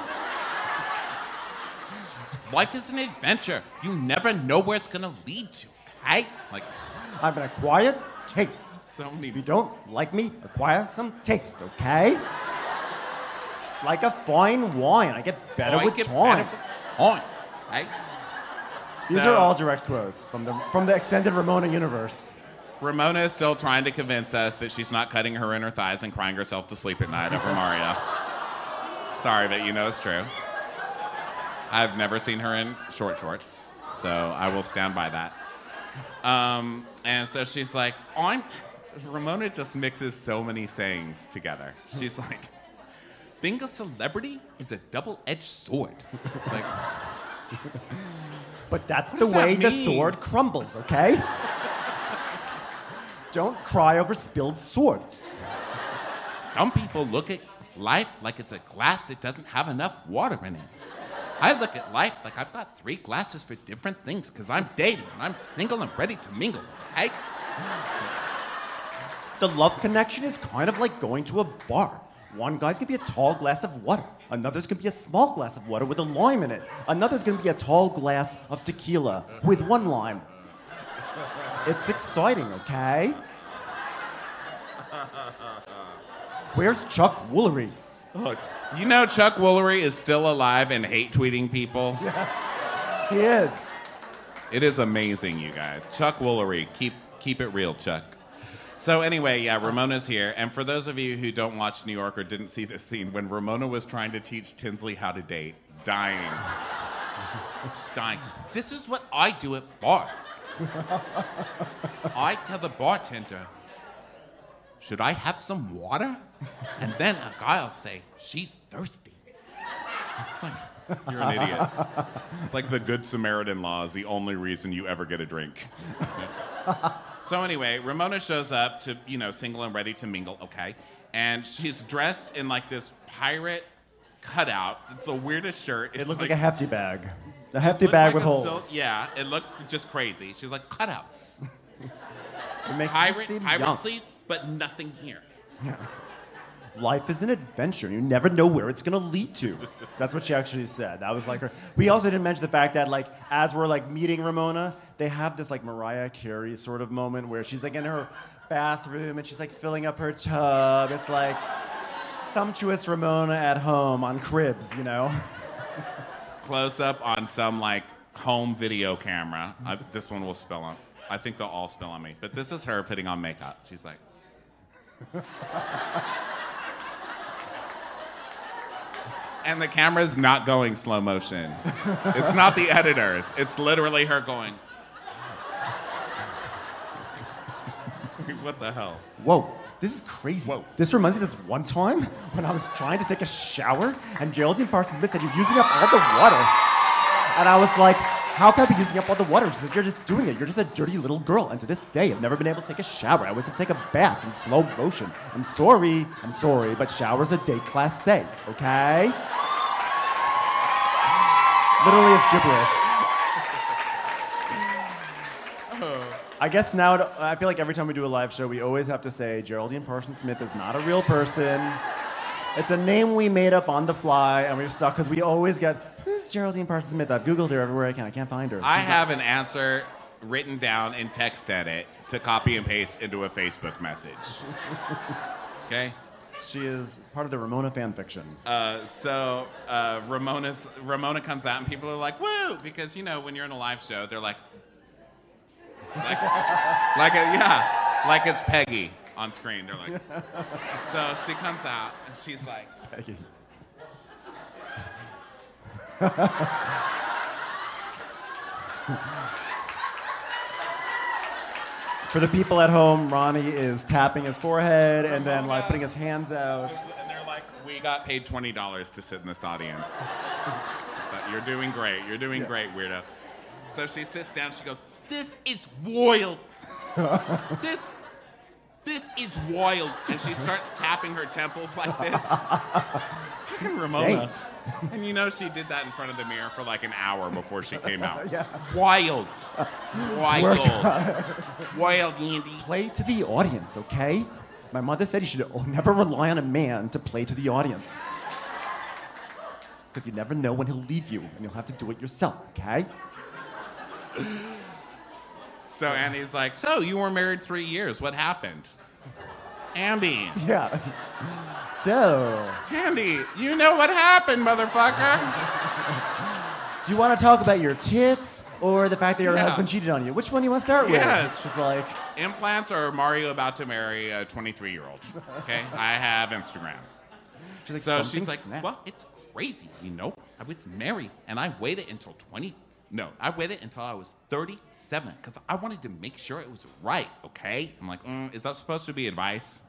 Life is an adventure. You never know where it's gonna lead to, okay? Like, I'm an acquired taste. so many. If you don't like me, acquire some taste, okay? Like a fine wine, I get better Oh, I with get time. better with time, right? These So- are all direct quotes from the from the extended Ramona universe. Ramona is still trying to convince us that she's not cutting her inner thighs and crying herself to sleep at night over Mario. Sorry, but you know it's true. I've never seen her in short shorts, so I will stand by that. Um, and so she's like, oh, I'm... Ramona just mixes so many sayings together. She's like, being a celebrity is a double-edged sword. It's like, But that's the does that way the mean? sword crumbles, okay? Don't cry over spilled sword. some people look at life like it's a glass that doesn't have enough water in it. I look at life like I've got three glasses for different things because I'm dating and I'm single and ready to mingle, okay? The love connection is kind of like going to a bar. One guy's gonna be a tall glass of water. Another's gonna be a small glass of water with a lime in it. Another's gonna be a tall glass of tequila with one lime. It's exciting, okay? Where's Chuck Woolery? You know Chuck Woolery is still alive and hate tweeting people? He is. It is amazing, you guys. Chuck Woolery, keep keep it real, Chuck. So anyway, yeah, Ramona's here. And for those of you who don't watch New York or didn't see this scene, when Ramona was trying to teach Tinsley how to date, dying. dying. This is what I do at bars. I tell the bartender, should I have some water? And then a guy will say, she's thirsty. It's like, you're an idiot. Like the Good Samaritan law is the only reason you ever get a drink. So anyway, Ramona shows up to, you know, single and ready to mingle, okay? And she's dressed in like this pirate cutout. It's the weirdest shirt. It's It looked like, a hefty bag. A hefty bag with holes. Silk, yeah, it looked just crazy. She's like, cutouts. It makes Pirate, it seem pirate young. sleeves, but nothing here. Life is an adventure. You never know where it's gonna lead to. That's what she actually said. That was like her. We also didn't mention the fact that like as we're like meeting Ramona, they have this like Mariah Carey sort of moment where she's like in her bathroom and she's like filling up her tub. It's like sumptuous Ramona at home on Cribs, you know. Close up on some like home video camera. I, this one will spill on. I think they'll all spill on me. But this is her putting on makeup. She's like. And the camera's not going slow motion. It's not the editors. It's literally her going. What the hell? Whoa, this is crazy. Whoa. This reminds me of this one time when I was trying to take a shower and Geraldine Parsons Smith said, you're using up all the water. And I was like, how can I be using up all the water? She said, you're just doing it. You're just a dirty little girl. And to this day, I've never been able to take a shower. I always have to take a bath in slow motion. I'm sorry, I'm sorry, but showers a day class say, okay? Literally, it's gibberish. I guess now, it- I feel like every time we do a live show, we always have to say Geraldine Parsons Smith is not a real person. It's a name we made up on the fly, and we've stuck because we always get, who's Geraldine Parsons Smith? I've Googled her everywhere I can. I can't find her. I She's have an answer written down in text edit to copy and paste into a Facebook message. Okay? not- She is part of the Ramona fan fiction. Uh, so uh, Ramona's, Ramona comes out and people are like, woo! Because, you know, when you're in a live show, they're like, like, like a, yeah, like it's Peggy on screen. They're like, so she comes out and she's like, Peggy. For the people at home, Ronnie is tapping his forehead and then like putting his hands out. and they're like, we got paid twenty dollars to sit in this audience. But you're doing great. You're doing great, weirdo. So she sits down. She goes, this is wild. This, this is wild. And she starts tapping her temples like this. Fucking Ramona. And you know she did that in front of the mirror for like an hour before she came out. Yeah. Wild. Wild. Wild, Andy. Play to the audience, okay? My mother said you should never rely on a man to play to the audience. Because you never know when he'll leave you, and you'll have to do it yourself, okay? So Andy's like, so you were married three years. What happened? Andy. Yeah. So, Andy, you know what happened, motherfucker. do you want to talk about your tits or the fact that your Yeah. husband cheated on you? Which one do you want to start with? Yes. She's like, Implants or Mario about to marry a twenty-three-year-old? Okay, I have Instagram. she's like, So something she's like, snapped. well, it's crazy, you know. I was married and I waited until twenty. No, I waited until I was thirty-seven because I wanted to make sure it was right. Okay, I'm like, mm, is that supposed to be advice?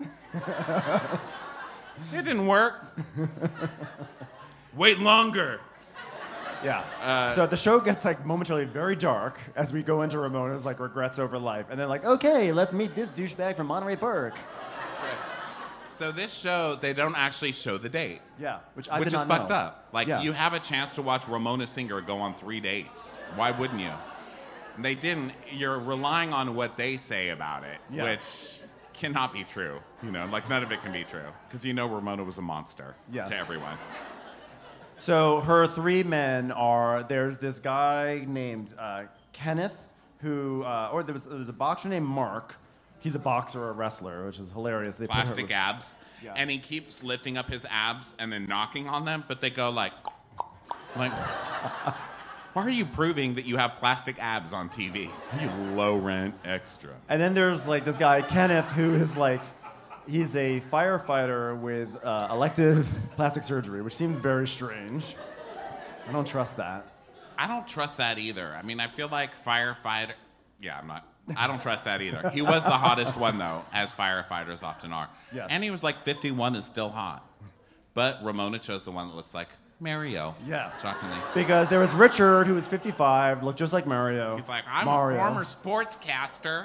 It didn't work. Wait longer. Yeah. Uh, so the show gets like momentarily very dark as we go into Ramona's like regrets over life, and then like, okay, let's meet this douchebag from Monterey Park. So this show, they don't actually show the date. Yeah, which I which did is not fucked know. up. Like, Yeah. you have a chance to watch Ramona Singer go on three dates. Why wouldn't you? And they didn't. You're relying on what they say about it, Yeah. which cannot be true. You know, like, none of it can be true. Because you know Ramona was a monster Yes. to everyone. So her three men are there's this guy named uh, Kenneth who, uh, or there was, there was a boxer named Mark. He's a boxer or a wrestler, which is hilarious. They put her Plastic with- abs. Yeah. And he keeps lifting up his abs and then knocking on them, but they go like, like, why are you proving that you have plastic abs on T V? You low rent extra. And then there's like this guy Kenneth who is like, he's a firefighter with uh, elective plastic surgery, which seems very strange. I don't trust that. I don't trust that either. I mean, I feel like firefighter. Yeah, I'm not. I don't trust that either. He was the hottest one, though, as firefighters often are. Yes. And he was like fifty-one and still hot. But Ramona chose the one that looks like Mario. Yeah. Shockingly. Because there was Richard who was fifty-five, looked just like Mario. He's like, I'm Mario. a former sportscaster.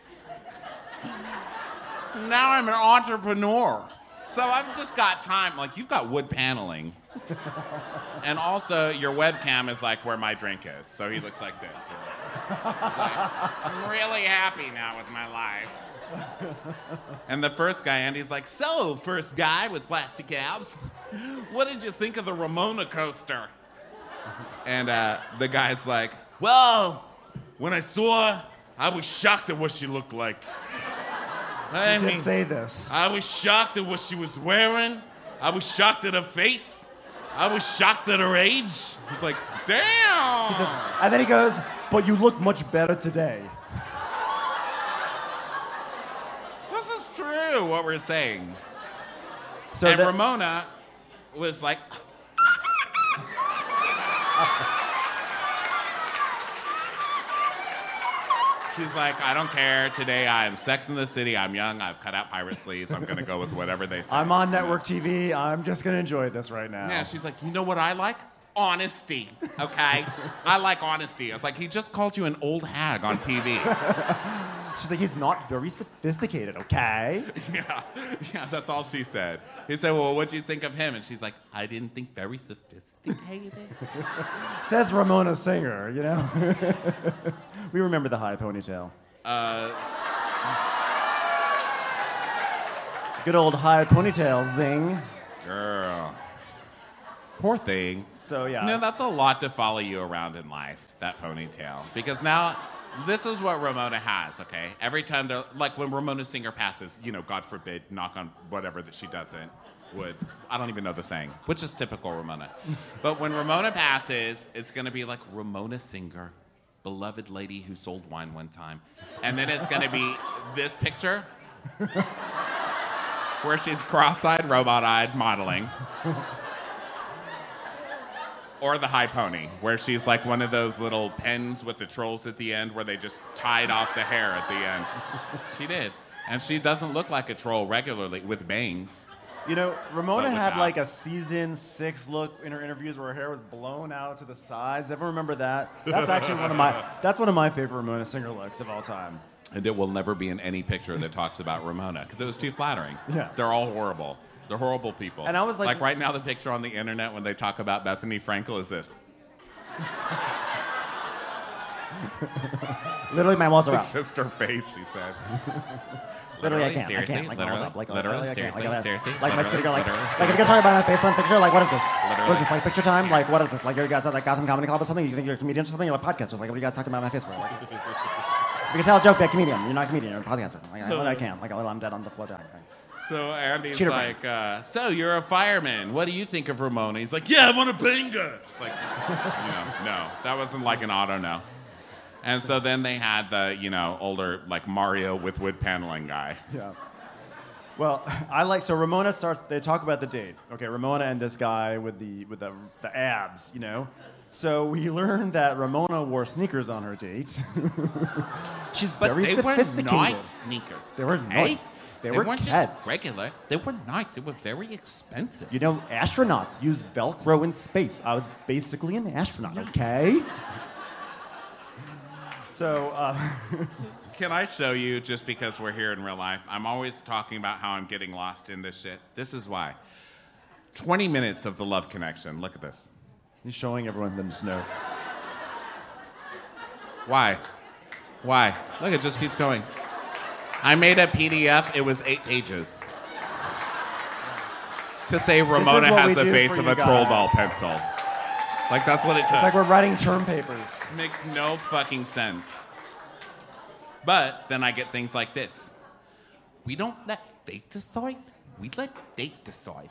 Now I'm an entrepreneur. So I've just got time. Like, you've got wood paneling. And also, your webcam is like where my drink is. So he looks like this. He's like, I'm really happy now with my life. And the first guy, Andy's like, so, first guy with plastic abs, what did you think of the Ramona coaster? And uh, the guy's like, well, when I saw her, I was shocked at what she looked like. I You mean, did say this. I was shocked at what she was wearing. I was shocked at her face. I was shocked at her age. He's like, damn. He says, and then he goes, but you look much better today. This is true, what we're saying. So and that- Ramona was like, She's like, I don't care. Today I'm Sex in the City. I'm young. I've cut out pirate sleeves. I'm going to go with whatever they say. I'm on network T V. I'm just going to enjoy this right now. Yeah, she's like, you know what I like? Honesty, okay? I like honesty. I was like, he just called you an old hag on T V. She's like, he's not very sophisticated, okay? Yeah, yeah, that's all she said. He said, well, what do you think of him? And she's like, I didn't think very sophisticated. Says Ramona Singer, you know? We remember the high ponytail. Uh, Good old high ponytail, zing. girl. Poor thing. So, yeah. You know, that's a lot to follow you around in life, that ponytail. Because now, this is what Ramona has, okay? Every time they're, like when Ramona Singer passes, you know, God forbid, knock on whatever that she doesn't, would, I don't even know the saying, which is typical Ramona. But when Ramona passes, it's gonna be like Ramona Singer, beloved lady who sold wine one time. And then it's gonna be this picture, where she's cross-eyed, robot-eyed, modeling. Or the high pony, where she's like one of those little pens with the trolls at the end where they just tied off the hair at the end. She did. And she doesn't look like a troll regularly with bangs. You know, Ramona But had without. like a season six look in her interviews where her hair was blown out to the sides. Ever remember that? That's actually one of my that's one of my favorite Ramona Singer looks of all time. And it will never be in any picture that talks about Ramona because it was too flattering. Yeah. They're all horrible. They're horrible people. And I was like- Like right now, the picture on the internet when they talk about Bethany Frankel is this. Literally, my walls are up. It's just her face, she said. Literally, I can't. seriously, I can't. Like, my walls literally, up. Like, literally, literally, I can't. seriously, Like, that. seriously, Like, my literally, speaker, like, literally, like, if you're talking about my face on picture, like, what is this? Literally. What is this? Like, picture time? Like, what is this? Like, you guys at like Gotham Comedy Club or something? You think you're a comedian or something? You're like podcasters. Like, what are you guys talking about my face for? Like, you can tell a joke, be a comedian. You're not a comedian. You're a podcaster. Like, I, I can't. Like, I'm dead on the floor dying. So Andy's Cheater like, uh, so you're a fireman. What do you think of Ramona? He's like, yeah, I want to bang her. It's like, you know, no. That wasn't like an auto no. And so then they had the, you know, older, like Mario with wood paneling guy. Yeah. Well, I like so Ramona starts. They talk about the date. Okay, Ramona and this guy with the with the the abs. You know. So we learned that Ramona wore sneakers on her date. She's But very they were sophisticated. nice sneakers. They were Hey, nice. They, They were weren't Keds. just regular. They were nice. They were very expensive. You know, astronauts use Velcro in space. I was basically an astronaut. Okay. So. Uh, Can I show you, just because we're here in real life? I'm always talking about how I'm getting lost in this shit. This is why. twenty minutes of the Love Connection. Look at this. He's showing everyone his notes. Why? Why? Look, it just keeps going. I made a P D F. It was eight pages. To say Ramona what has we the do face for of you a troll guys. doll pencil. Like, that's what it took. It's like we're writing term papers. Makes no fucking sense. But then I get things like this. We don't let fate decide. We let date decide.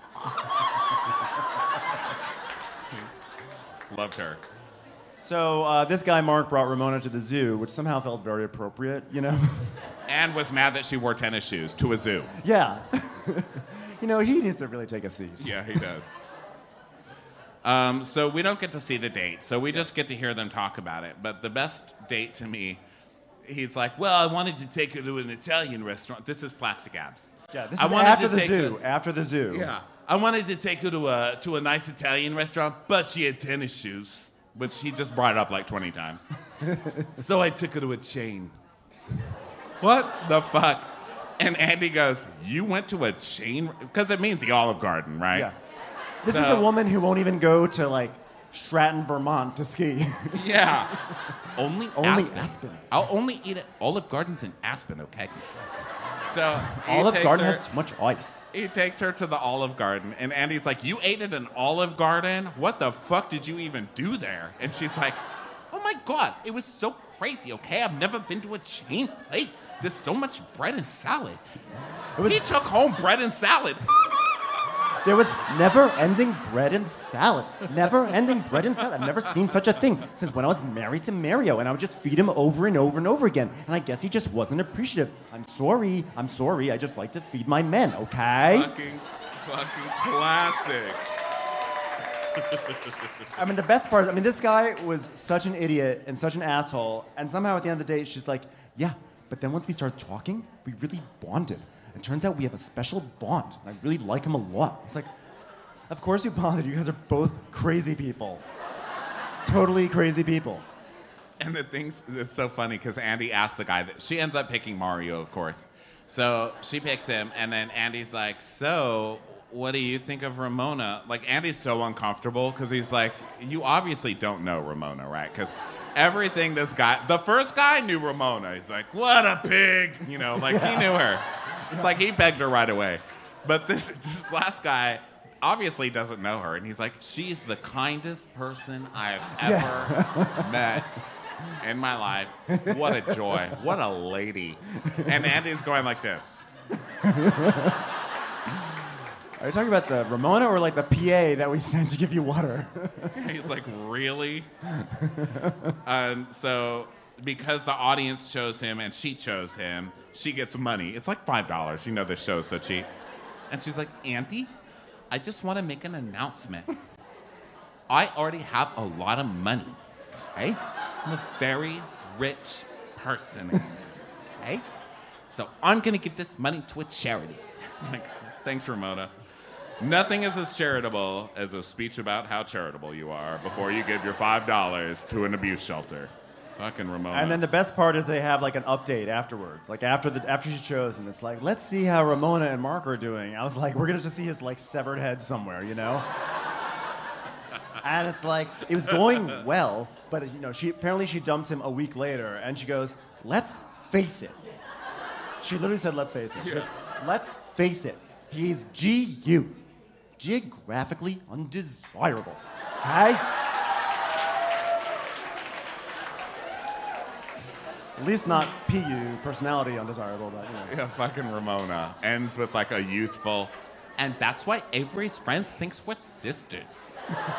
Loved her. So uh, this guy Mark brought Ramona to the zoo, which somehow felt very appropriate. You know. And was mad that she wore tennis shoes to a zoo. Yeah. You know, he needs to really take a seat. Yeah, he does. Um, so we don't get to see the date, so we just get to hear them talk about it. But the best date to me, he's like, well, I wanted to take her to an Italian restaurant. This is Plastic Abs. Yeah, this I is wanted after to the take zoo. her- After the zoo. Yeah. I wanted to take her to a, to a nice Italian restaurant, but she had tennis shoes, which he just brought up like twenty times. So I took her to a chain. What the fuck? And Andy goes, you went to a chain? Because it means the Olive Garden, right? Yeah. This is So- a woman who won't even go to like Stratton, Vermont to ski. Yeah. Only, Only Aspen. Aspen. I'll only eat at Olive Garden's in Aspen, okay? So he Olive takes Garden her, has too much ice. He takes her to the Olive Garden, and Andy's like, you ate at an Olive Garden? What the fuck did you even do there? And she's like, oh my God, it was so crazy, okay? I've never been to a chain place. There's so much bread and salad. It was He took home bread and salad. There was never-ending bread and salad. Never-ending bread and salad. I've never seen such a thing since when I was married to Mario, and I would just feed him over and over and over again. And I guess he just wasn't appreciative. I'm sorry. I'm sorry. I just like to feed my men, okay? Fucking, fucking classic. I mean, the best part, I mean, this guy was such an idiot and such an asshole, and somehow at the end of the day, she's like, yeah, but then once we started talking, we really bonded. It turns out we have a special bond, and I really like him a lot. It's like, of course you bonded. You guys are both crazy people. Totally crazy people. And the thing's it's so funny because Andy asked the guy that she ends up picking Mario, of course. So she picks him, and then Andy's like, so what do you think of Ramona? Like, Andy's so uncomfortable because he's like, you obviously don't know Ramona, right? Because everything this guy, the first guy knew Ramona. He's like, what a pig. You know, like he knew her. It's like he begged her right away. But this, this last guy obviously doesn't know her. And he's like, she's the kindest person I've ever yeah. met in my life. What a joy. What a lady. And Andy's going like this. Are you talking about the Ramona or like the P A that we sent to give you water? He's like, really? And so, because the audience chose him and she chose him, she gets money. It's like five dollars. You know this show's so cheap. And she's like, Andy, I just want to make an announcement. I already have a lot of money, okay? I'm a very rich person, okay? So I'm going to give this money to a charity. It's like, thanks, Ramona. Nothing is as charitable as a speech about how charitable you are before you give your five dollars to an abuse shelter. Fucking Ramona. And then the best part is they have like an update afterwards. Like after the after she chose him, it's like, let's see how Ramona and Mark are doing. I was like, we're gonna just see his like severed head somewhere, you know? And it's like, it was going well, but you know, she apparently she dumped him a week later, and she goes, let's face it. She literally said, let's face it. She goes, let's face it. He's G U. Geographically undesirable. Okay? At least not P U, personality undesirable, but you know. Yeah, fucking Ramona ends with like a youthful, and that's why Avery's friends thinks we're sisters.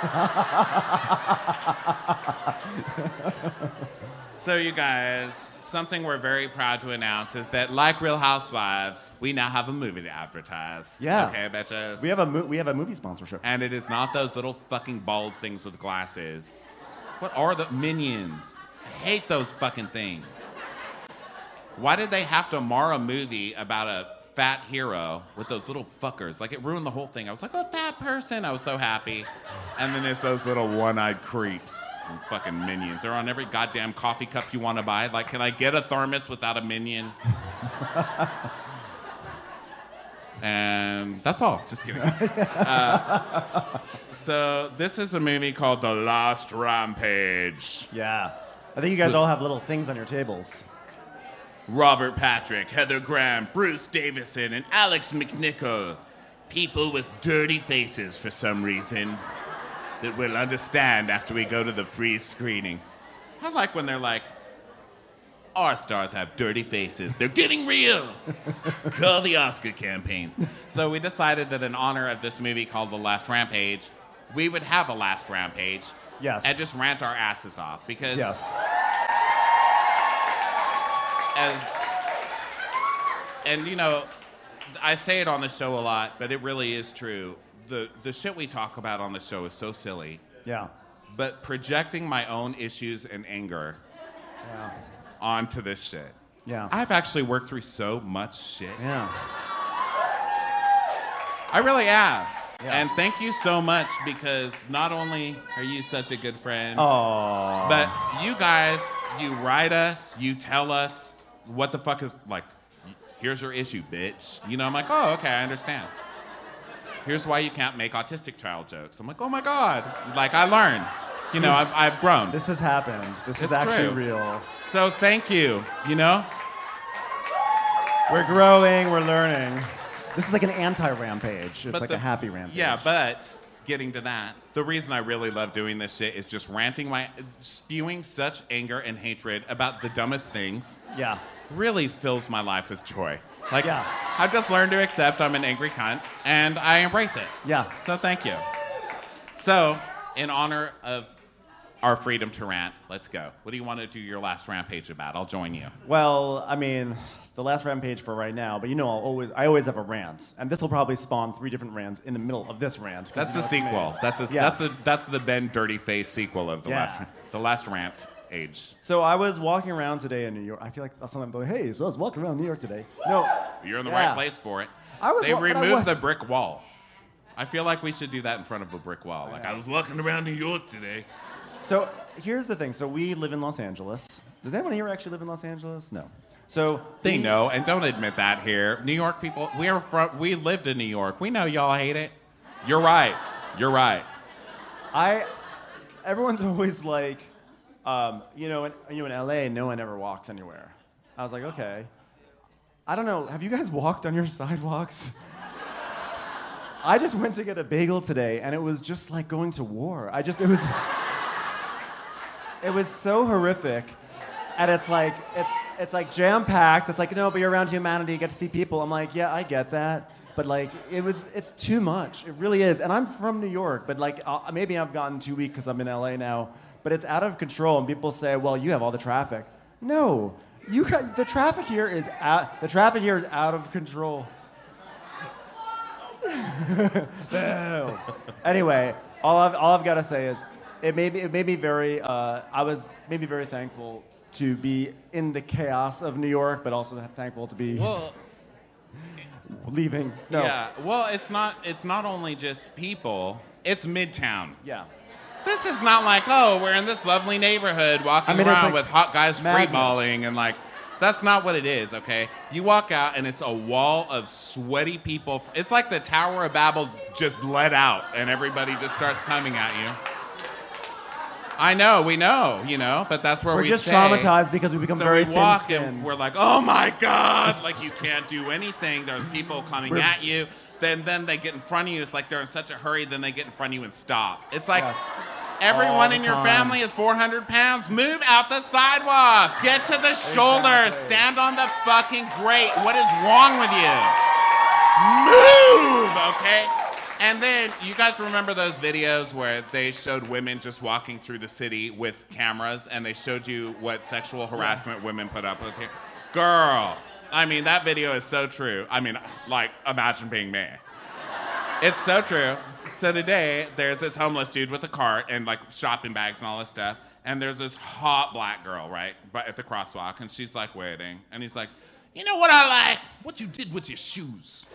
So you guys, something we're very proud to announce is that, like Real Housewives, we now have a movie to advertise. Yeah. Okay, bitches. We have a mo- we have a movie sponsorship. And it is not those little fucking bald things with glasses. What are the Minions? I hate those fucking things. Why did they have to mar a movie about a fat hero with those little fuckers? Like, it ruined the whole thing. I was like, a fat person. I was so happy. And then it's those little one-eyed creeps. And fucking Minions. They're on every goddamn coffee cup you want to buy. Like, can I get a thermos without a Minion? And that's all. Just kidding. Uh, so this is a movie called The Last Rampage. Yeah. I think you guys all have little things on your tables. Robert Patrick, Heather Graham, Bruce Davison, and Alex McNichol. People with dirty faces for some reason that we'll understand after we go to the free screening. I like when they're like, our stars have dirty faces. They're getting real. Call the Oscar campaigns. So we decided that in honor of this movie called The Last Rampage, we would have a Last Rampage. Yes. And just rant our asses off. Because yes. as, and you know, I say it on the show a lot, but it really is true. The, the shit we talk about on the show is so silly. Yeah. But projecting my own issues and anger yeah. onto this shit. Yeah. I've actually worked through so much shit. Yeah. I really have. Yeah. And thank you so much, because not only are you such a good friend, Aww. but you guys, you write us, you tell us what the fuck is, like, here's your issue, bitch. You know, I'm like, oh, okay, I understand. Here's why you can't make autistic child jokes. I'm like, oh my God. Like, I learned. You know, I've, I've grown. This has happened. This It's is actually true. real. So thank you, you know? We're growing, we're learning. This is like an anti-rampage. It's But like the- a happy rampage. Yeah, but getting to that, the reason I really love doing this shit is just ranting my, spewing such anger and hatred about the dumbest things Yeah. really fills my life with joy. Like, Yeah. I've just learned to accept I'm an angry cunt, and I embrace it. Yeah. So thank you. So, in honor of our freedom to rant, let's go. What do you want to do your last rampage about? I'll join you. Well, I mean, the last rampage for right now, but you know I'll always I always have a rant, and this will probably spawn three different rants in the middle of this rant. 'cause That's you a know it's me. sequel. That's a Yeah. that's a that's the Ben Dirty Face sequel of the Yeah. last the last rant age. So I was walking around today in New York. I feel like sometimes I'm like, hey, so I was walking around New York today. No, You're in the Yeah. right place for it. I was they wa- but I removed was- the brick wall. I feel like we should do that in front of a brick wall. Like I was walking around New York today. So here's the thing. So we live in Los Angeles. Does anyone here actually live in Los Angeles? No. So They we- know, and don't admit that here. New York people, we are from, we lived in New York. We know y'all hate it. You're right. You're right. I, everyone's always like, um, you know, in, you know, in L A, no one ever walks anywhere. I was like, okay. I don't know. Have you guys walked on your sidewalks? I just went to get a bagel today, and it was just like going to war. I just, it was, it was so horrific, and it's like, it's, it's like jam-packed. It's like, no, but you're around humanity, you get to see people. I'm like, yeah, I get that. But like, it was, it's too much. It really is. And I'm from New York, but like, uh, maybe I've gotten too weak because I'm in L A now. But it's out of control, and people say, well, you have all the traffic. No, you got, the traffic here is out, the traffic here is out of control. No. Anyway, all I've, all I've got to say is, it made me, it made me very, uh, I was made me very thankful to be in the chaos of New York, but also thankful to be Well, leaving. No. yeah. Well, it's not. It's not only just people. It's Midtown. Yeah. This is not like, oh, we're in this lovely neighborhood walking I mean, it's around like with hot guys madness. freeballing and like, that's not what it is, okay? You walk out and it's a wall of sweaty people. It's like the Tower of Babel just let out and everybody just starts coming at you. I know, we know, you know, but that's where We're we just stay. traumatized because we become So very we walk thin-skinned. and we're like, oh my God, like you can't do anything. There's people coming We're- at you. Then then they get in front of you. It's like they're in such a hurry. Then they get in front of you and stop. It's like Yes. everyone All the in your time. family is four hundred pounds. Move out the sidewalk. Get to the shoulder. Stand on the fucking grate. What is wrong with you? Move, okay? And then you guys remember those videos where they showed women just walking through the city with cameras and they showed you what sexual harassment women put up with here? Girl, I mean, that video is so true. I mean, like, imagine being me. It's so true. So today, there's this homeless dude with a cart and like shopping bags and all this stuff. And there's this hot black girl, right, but at the crosswalk, and she's like waiting. And he's like, you know what I like? What you did with your shoes.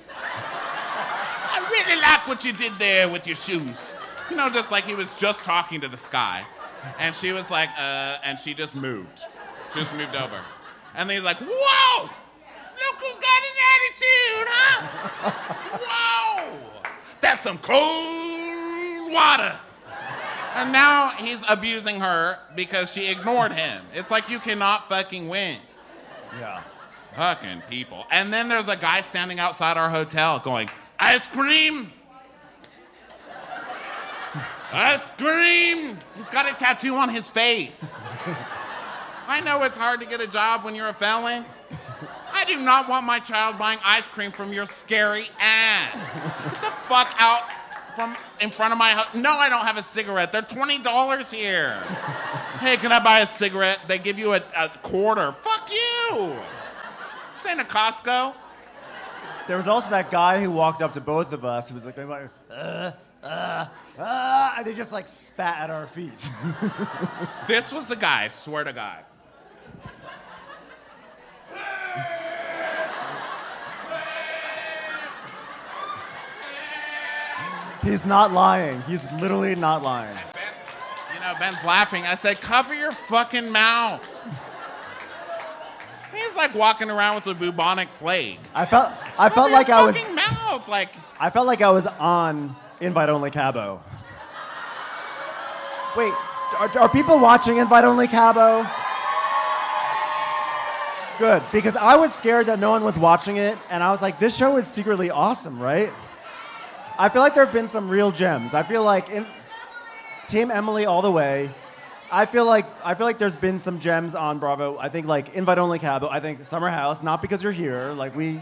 I really like what you did there with your shoes. You know, just like he was just talking to the sky. And she was like, uh, and she just moved. She just moved over. And then he's like, whoa! Look who's got an attitude, huh? Whoa! That's some cold water. And now he's abusing her because she ignored him. It's like you cannot fucking win. Yeah. Fucking people. And then there's a guy standing outside our hotel going, ice cream! Ice cream! He's got a tattoo on his face. I know it's hard to get a job when you're a felon. I do not want my child buying ice cream from your scary ass. Get the fuck out from in front of my house. No, I don't have a cigarette. They're twenty dollars here. Hey, can I buy a cigarette? They give you a, a quarter. Fuck you. This ain't a Costco. There was also that guy who walked up to both of us who was like, uh, uh, uh, and they just like spat at our feet. This was the guy, swear to God. He's not lying. He's literally not lying. Ben, you know, Ben's laughing. I said, cover your fucking mouth. He's like walking around with the bubonic plague. I felt I Cover felt your like I was fucking mouth, like. I felt like I was on Invite Only Cabo. Wait, are, are people watching Invite Only Cabo? Good, because I was scared that no one was watching it, and I was like, this show is secretly awesome, right? I feel like there have been some real gems. I feel like in, Team Emily all the way. I feel like I feel like there's been some gems on Bravo. I think like Invite Only Cabo. I think Summer House, not because you're here. Like we.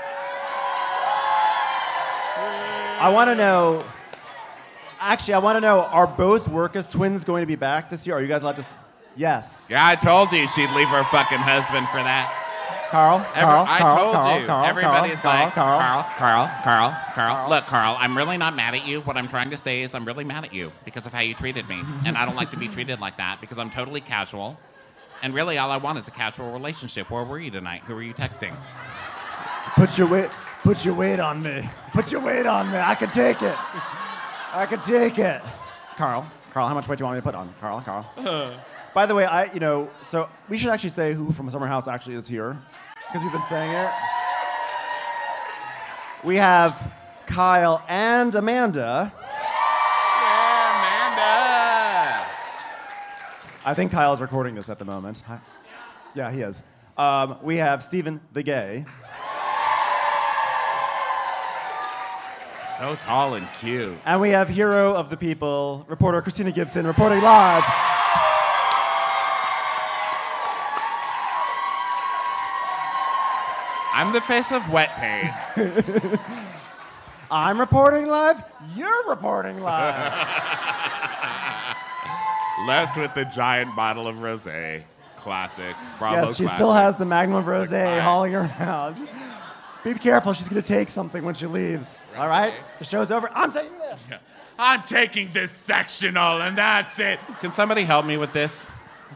I want to know. Actually, I want to know: are both Work as Twins going to be back this year? Are you guys allowed to? S- yes. Yeah, I told you she'd leave her fucking husband for that. Carl, Every- Carl, I Carl, told Carl, you. Carl, Everybody's Carl, like, Carl, Carl, Carl, Carl, Carl. Look, Carl, I'm really not mad at you. What I'm trying to say is I'm really mad at you because of how you treated me. And I don't like to be treated like that because I'm totally casual. And really, all I want is a casual relationship. Where were you tonight? Who were you texting? Put your weight, put your weight on me. Put your weight on me. I can take it. I can take it. Carl, Carl, how much weight do you want me to put on? Carl, Carl. Uh. By the way, I, you know, so we should actually say who from Summer House actually is here, because we've been saying it. We have Kyle and Amanda. Yeah, Amanda. I think Kyle's recording this at the moment. Hi. Yeah, he is. Um, we have Stephen the Gay. So tall and cute. And we have hero of the people, reporter Christina Gibson, reporting live. I'm the face of wet paint. I'm reporting live. You're reporting live. Left with the giant bottle of rosé. Classic. Bravo Yes, she classic. still has the Magnum of Rosé Like, hauling around. Be careful, she's gonna take something when she leaves. All right? The show's over. I'm taking this. Yeah. I'm taking this sectional and that's it. Can somebody help me with this?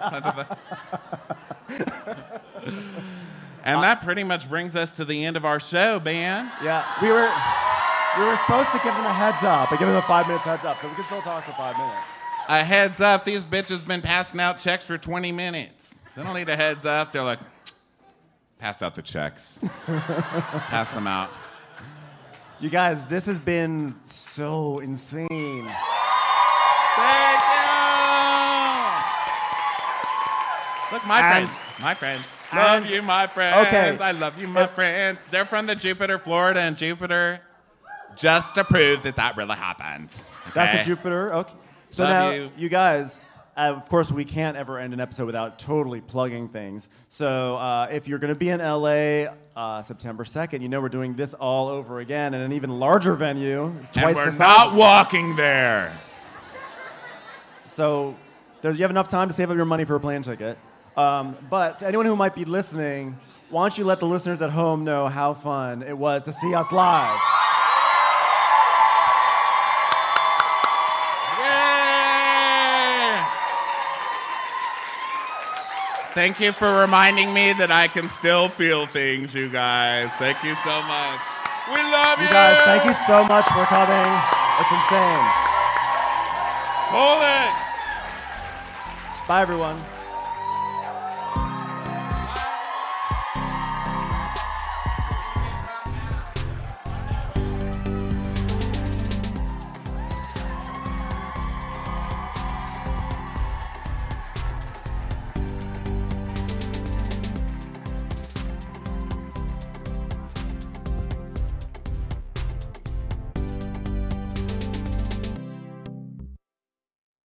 And that pretty much brings us to the end of our show, Ben. Yeah, we were we were supposed to give them a heads up. I give them a five minutes heads up, so we can still talk for five minutes. A heads up, these bitches been passing out checks for twenty minutes. They don't need a heads up. They're like, pass out the checks. Pass them out. You guys, this has been so insane. Thank you! Look, my And- friends. My friends. and- Love you, my friends. Okay. I love you, my friends. They're from the Jupiter, Florida, and Jupiter just to prove that that really happened. That's Okay? the Jupiter. Okay. So Love now, you. you guys, uh, of course, we can't ever end an episode without totally plugging things. So uh, if you're going to be in L A uh, September second, you know we're doing this all over again in an even larger venue. It's twice And we're the not size. walking there. So there's, you have enough time to save up your money for a plane ticket. Um, but to anyone who might be listening, why don't you let the listeners at home know how fun it was to see us live? Yay! Thank you for reminding me that I can still feel things, you guys. Thank you so much. We love you. You guys, thank you so much for coming. It's insane. Hold it. Bye, everyone.